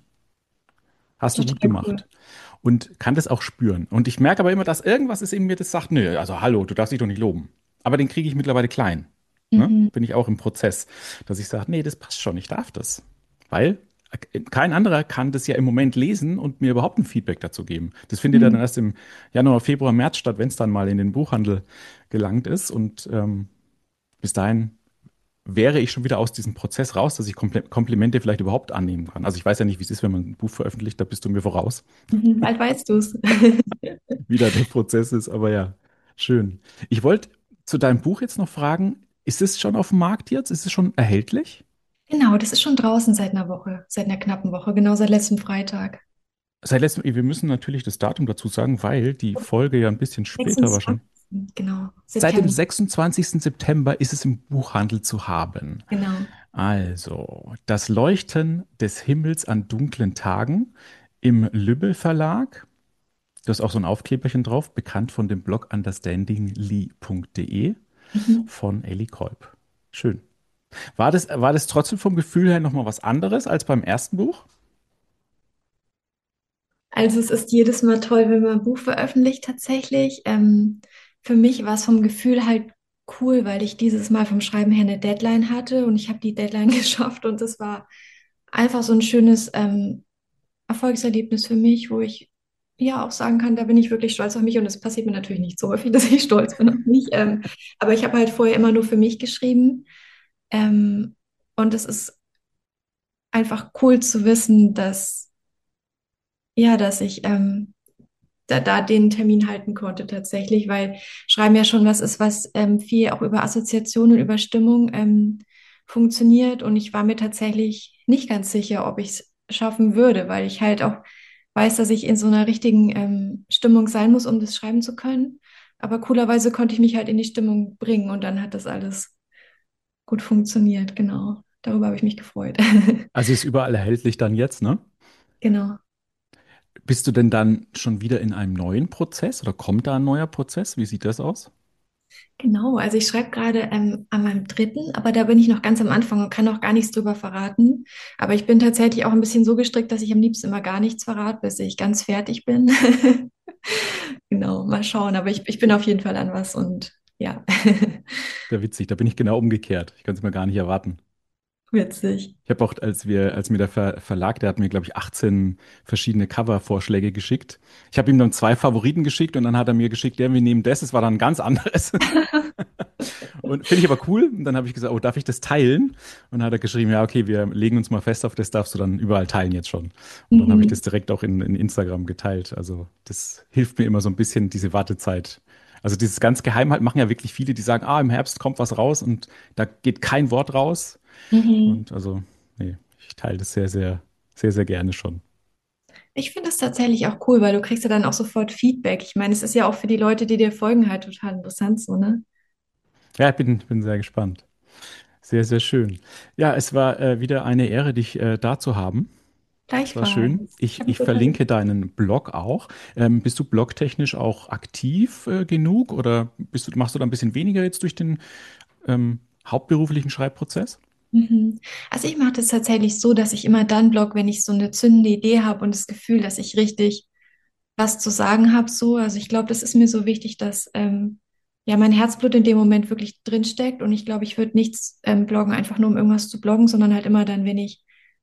Hast du gut Total cool. gemacht. Und kann das auch spüren. Und ich merke aber immer, dass irgendwas ist in mir, das sagt, nö, also hallo, du darfst dich doch nicht loben. Aber den kriege ich mittlerweile klein. Ne? Mhm. Bin ich auch im Prozess, dass ich sage, nee, das passt schon, ich darf das. Weil kein anderer kann das ja im Moment lesen und mir überhaupt ein Feedback dazu geben. Das findet ja dann Mhm. erst im Januar, Februar, März statt, wenn es dann mal in den Buchhandel gelangt ist. Und ähm, bis dahin wäre ich schon wieder aus diesem Prozess raus, dass ich Kompl Komplimente vielleicht überhaupt annehmen kann. Also ich weiß ja nicht, wie es ist, wenn man ein Buch veröffentlicht, da bist du mir voraus, Mhm. Bald weißt du es. wie da der Prozess ist. Aber ja, schön. Ich wollte zu deinem Buch jetzt noch fragen, ist es schon auf dem Markt jetzt? Ist es schon erhältlich? Genau, das ist schon draußen seit einer Woche, seit einer knappen Woche, genau seit letztem Freitag. Seit letztem, wir müssen natürlich das Datum dazu sagen, weil die Folge ja ein bisschen später wahrscheinlich. sechsundzwanzigsten Genau, Seit dem September, sechsundzwanzigsten September ist es im Buchhandel zu haben. genau. Also, das Leuchten des Himmels an dunklen Tagen im Lübbe Verlag. Da ist auch so ein Aufkleberchen drauf, bekannt von dem Blog understandingly punkt de Mhm. von Ellie Kolb. Schön. War das, war das trotzdem vom Gefühl her nochmal was anderes als beim ersten Buch? Also es ist jedes Mal toll, wenn man ein Buch veröffentlicht tatsächlich. Ähm, für mich war es vom Gefühl halt cool, weil ich dieses Mal vom Schreiben her eine Deadline hatte und ich habe die Deadline geschafft und das war einfach so ein schönes ähm, Erfolgserlebnis für mich, wo ich ja auch sagen kann, da bin ich wirklich stolz auf mich und es passiert mir natürlich nicht so häufig, dass ich stolz bin auf mich. Ähm, aber ich habe halt vorher immer nur für mich geschrieben. Ähm, und es ist einfach cool zu wissen, dass ja, dass ich ähm, da, da den Termin halten konnte tatsächlich, weil Schreiben ja schon was ist, was ähm, viel auch über Assoziationen, über Stimmung ähm, funktioniert. Und ich war mir tatsächlich nicht ganz sicher, ob ich es schaffen würde, weil ich halt auch weiß, dass ich in so einer richtigen ähm, Stimmung sein muss, um das schreiben zu können. Aber coolerweise konnte ich mich halt in die Stimmung bringen und dann hat das alles gut funktioniert. Genau. Darüber habe ich mich gefreut. Also ist überall erhältlich dann jetzt, ne? Genau. Bist du denn dann schon wieder in einem neuen Prozess oder kommt da ein neuer Prozess? Wie sieht das aus? Genau, also ich schreibe gerade ähm, an meinem dritten, aber da bin ich noch ganz am Anfang und kann noch gar nichts drüber verraten. Aber ich bin tatsächlich auch ein bisschen so gestrickt, dass ich am liebsten immer gar nichts verrate, bis ich ganz fertig bin. Genau, mal schauen. Aber ich, ich bin auf jeden Fall an was und ja, Sehr witzig, da bin ich genau umgekehrt. Ich kann es mir gar nicht erwarten. witzig. Ich habe auch, als wir, als mir der Ver Verlag, der hat mir, glaube ich, achtzehn verschiedene Cover-Vorschläge geschickt. Ich habe ihm dann zwei Favoriten geschickt und dann hat er mir geschickt, ja, wir nehmen das, es war dann ein ganz anderes. Und finde ich aber cool. Und dann habe ich gesagt, oh, darf ich das teilen? Und dann hat er geschrieben, ja, okay, wir legen uns mal fest auf das, darfst du dann überall teilen jetzt schon. Und dann habe ich Mhm. das direkt auch in, in Instagram geteilt. Also das hilft mir immer so ein bisschen, diese Wartezeit. Also dieses ganz geheim halt machen ja wirklich viele, die sagen, ah, im Herbst kommt was raus und da geht kein Wort raus. Mhm. Und also, nee, ich teile das sehr, sehr, sehr, sehr gerne schon. Ich finde es tatsächlich auch cool, weil du kriegst ja dann auch sofort Feedback. Ich meine, es ist ja auch für die Leute, die dir folgen, halt total interessant so, ne? Ja, ich bin, bin sehr gespannt. Sehr, sehr schön. Ja, es war äh, wieder eine Ehre, dich äh, da zu haben. Es war schön. Gleichfalls. Ich Ich, habe mich ich total verlinke gefreut. deinen Blog auch. Ähm, bist du blogtechnisch auch aktiv äh, genug oder bist du, machst du da ein bisschen weniger jetzt durch den ähm, hauptberuflichen Schreibprozess? Mhm. Also ich mache das tatsächlich so, dass ich immer dann blogge, wenn ich so eine zündende Idee habe und das Gefühl, dass ich richtig was zu sagen habe. So, also ich glaube, das ist mir so wichtig, dass ähm, ja mein Herzblut in dem Moment wirklich drinsteckt und ich glaube, ich würde nichts ähm, bloggen, einfach nur um irgendwas zu bloggen, sondern halt immer dann, wenn ich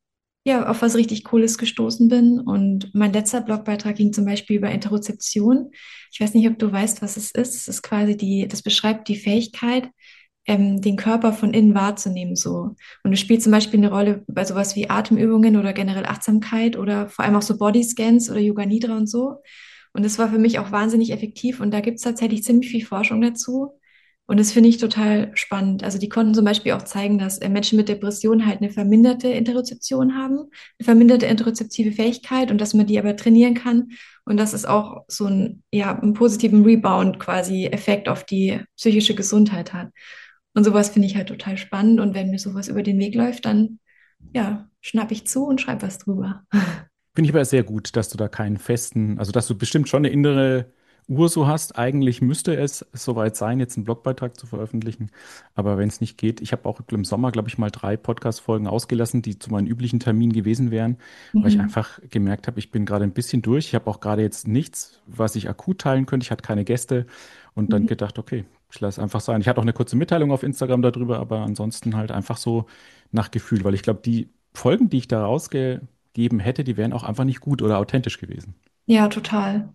ja auf was richtig Cooles gestoßen bin. Und mein letzter Blogbeitrag ging zum Beispiel über Interozeption. Ich weiß nicht, ob du weißt, was es ist. Es ist quasi die, das beschreibt die Fähigkeit, ähm, den Körper von innen wahrzunehmen, so. Und es spielt zum Beispiel eine Rolle bei sowas wie Atemübungen oder generell Achtsamkeit oder vor allem auch so Bodyscans oder Yoga Nidra und so. Und das war für mich auch wahnsinnig effektiv. Und da gibt es tatsächlich ziemlich viel Forschung dazu. Und das finde ich total spannend. Also die konnten zum Beispiel auch zeigen, dass äh, Menschen mit Depressionen halt eine verminderte Interozeption haben, eine verminderte interozeptive Fähigkeit und dass man die aber trainieren kann. Und dass es auch so ein, ja, einen positiven Rebound quasi Effekt auf die psychische Gesundheit hat. Und sowas finde ich halt total spannend. Und wenn mir sowas über den Weg läuft, dann ja, schnapp ich zu und schreibe was drüber. Finde ich aber sehr gut, dass du da keinen festen, also dass du bestimmt schon eine innere Uhr so hast. Eigentlich müsste es soweit sein, jetzt einen Blogbeitrag zu veröffentlichen. Aber wenn es nicht geht, ich habe auch im Sommer, glaube ich, mal drei Podcast-Folgen ausgelassen, die zu meinen üblichen Terminen gewesen wären, weil ich Mhm. einfach gemerkt habe, ich bin gerade ein bisschen durch. Ich habe auch gerade jetzt nichts, was ich akut teilen könnte. Ich hatte keine Gäste und dann Mhm. gedacht, okay, ich lasse einfach sein. Ich hatte auch eine kurze Mitteilung auf Instagram darüber, aber ansonsten halt einfach so nach Gefühl, weil ich glaube, die Folgen, die ich da rausge geben hätte, die wären auch einfach nicht gut oder authentisch gewesen. Ja, total.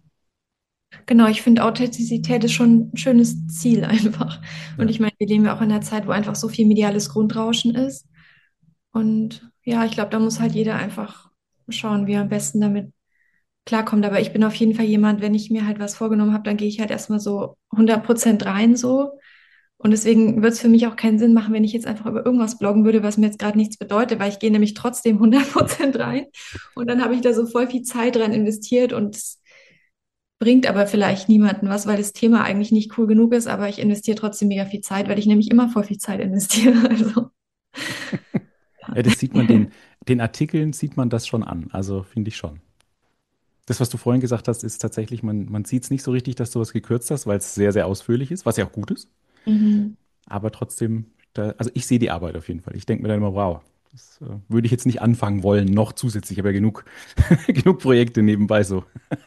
Genau, ich finde, Authentizität ist schon ein schönes Ziel einfach. Und Ja. ich meine, wir leben ja auch in einer Zeit, wo einfach so viel mediales Grundrauschen ist. Und ja, ich glaube, da muss halt jeder einfach schauen, wie er am besten damit klarkommt. Aber ich bin auf jeden Fall jemand, wenn ich mir halt was vorgenommen habe, dann gehe ich halt erstmal so hundert Prozent rein so. Und deswegen wird es für mich auch keinen Sinn machen, wenn ich jetzt einfach über irgendwas bloggen würde, was mir jetzt gerade nichts bedeutet, weil ich gehe nämlich trotzdem hundert Prozent rein. Und dann habe ich da so voll viel Zeit dran investiert und es bringt aber vielleicht niemanden was, weil das Thema eigentlich nicht cool genug ist, aber ich investiere trotzdem mega viel Zeit, weil ich nämlich immer voll viel Zeit investiere. Also, Ja, das sieht man den, den Artikeln, sieht man das schon an. Also finde ich schon. Das, was du vorhin gesagt hast, ist tatsächlich, man, man sieht es nicht so richtig, dass du was gekürzt hast, weil es sehr, sehr ausführlich ist, was ja auch gut ist. mhm. Aber trotzdem, da, also ich sehe die Arbeit auf jeden Fall. Ich denke mir dann immer, wow, das äh, würde ich jetzt nicht anfangen wollen, noch zusätzlich. Ich habe ja genug, genug Projekte nebenbei so.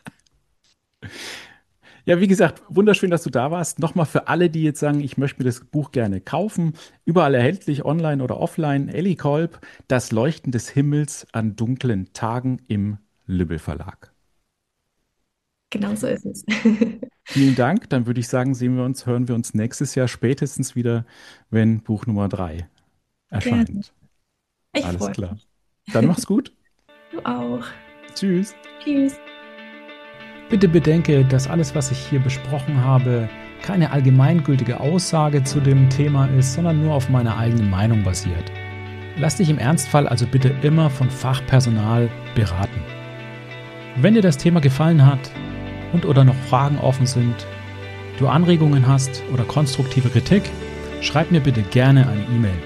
Ja, wie gesagt, wunderschön, dass du da warst. Nochmal für alle, die jetzt sagen, ich möchte mir das Buch gerne kaufen. Überall erhältlich, online oder offline. Elli Kolb, Das Leuchten des Himmels an dunklen Tagen im Lübbe Verlag. Genau so ist es. Vielen Dank. Dann würde ich sagen, sehen wir uns, hören wir uns nächstes Jahr spätestens wieder, wenn Buch Nummer drei Gerne. erscheint. Ich Alles freue klar. mich. Dann mach's gut. Du auch. Tschüss. Tschüss. Bitte bedenke, dass alles, was ich hier besprochen habe, keine allgemeingültige Aussage zu dem Thema ist, sondern nur auf meiner eigenen Meinung basiert. Lass dich im Ernstfall also bitte immer von Fachpersonal beraten. Wenn dir das Thema gefallen hat und oder noch Fragen offen sind, du Anregungen hast oder konstruktive Kritik, schreib mir bitte gerne eine E-Mail.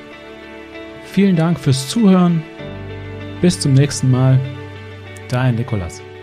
Vielen Dank fürs Zuhören. Bis zum nächsten Mal. Dein Nikolas.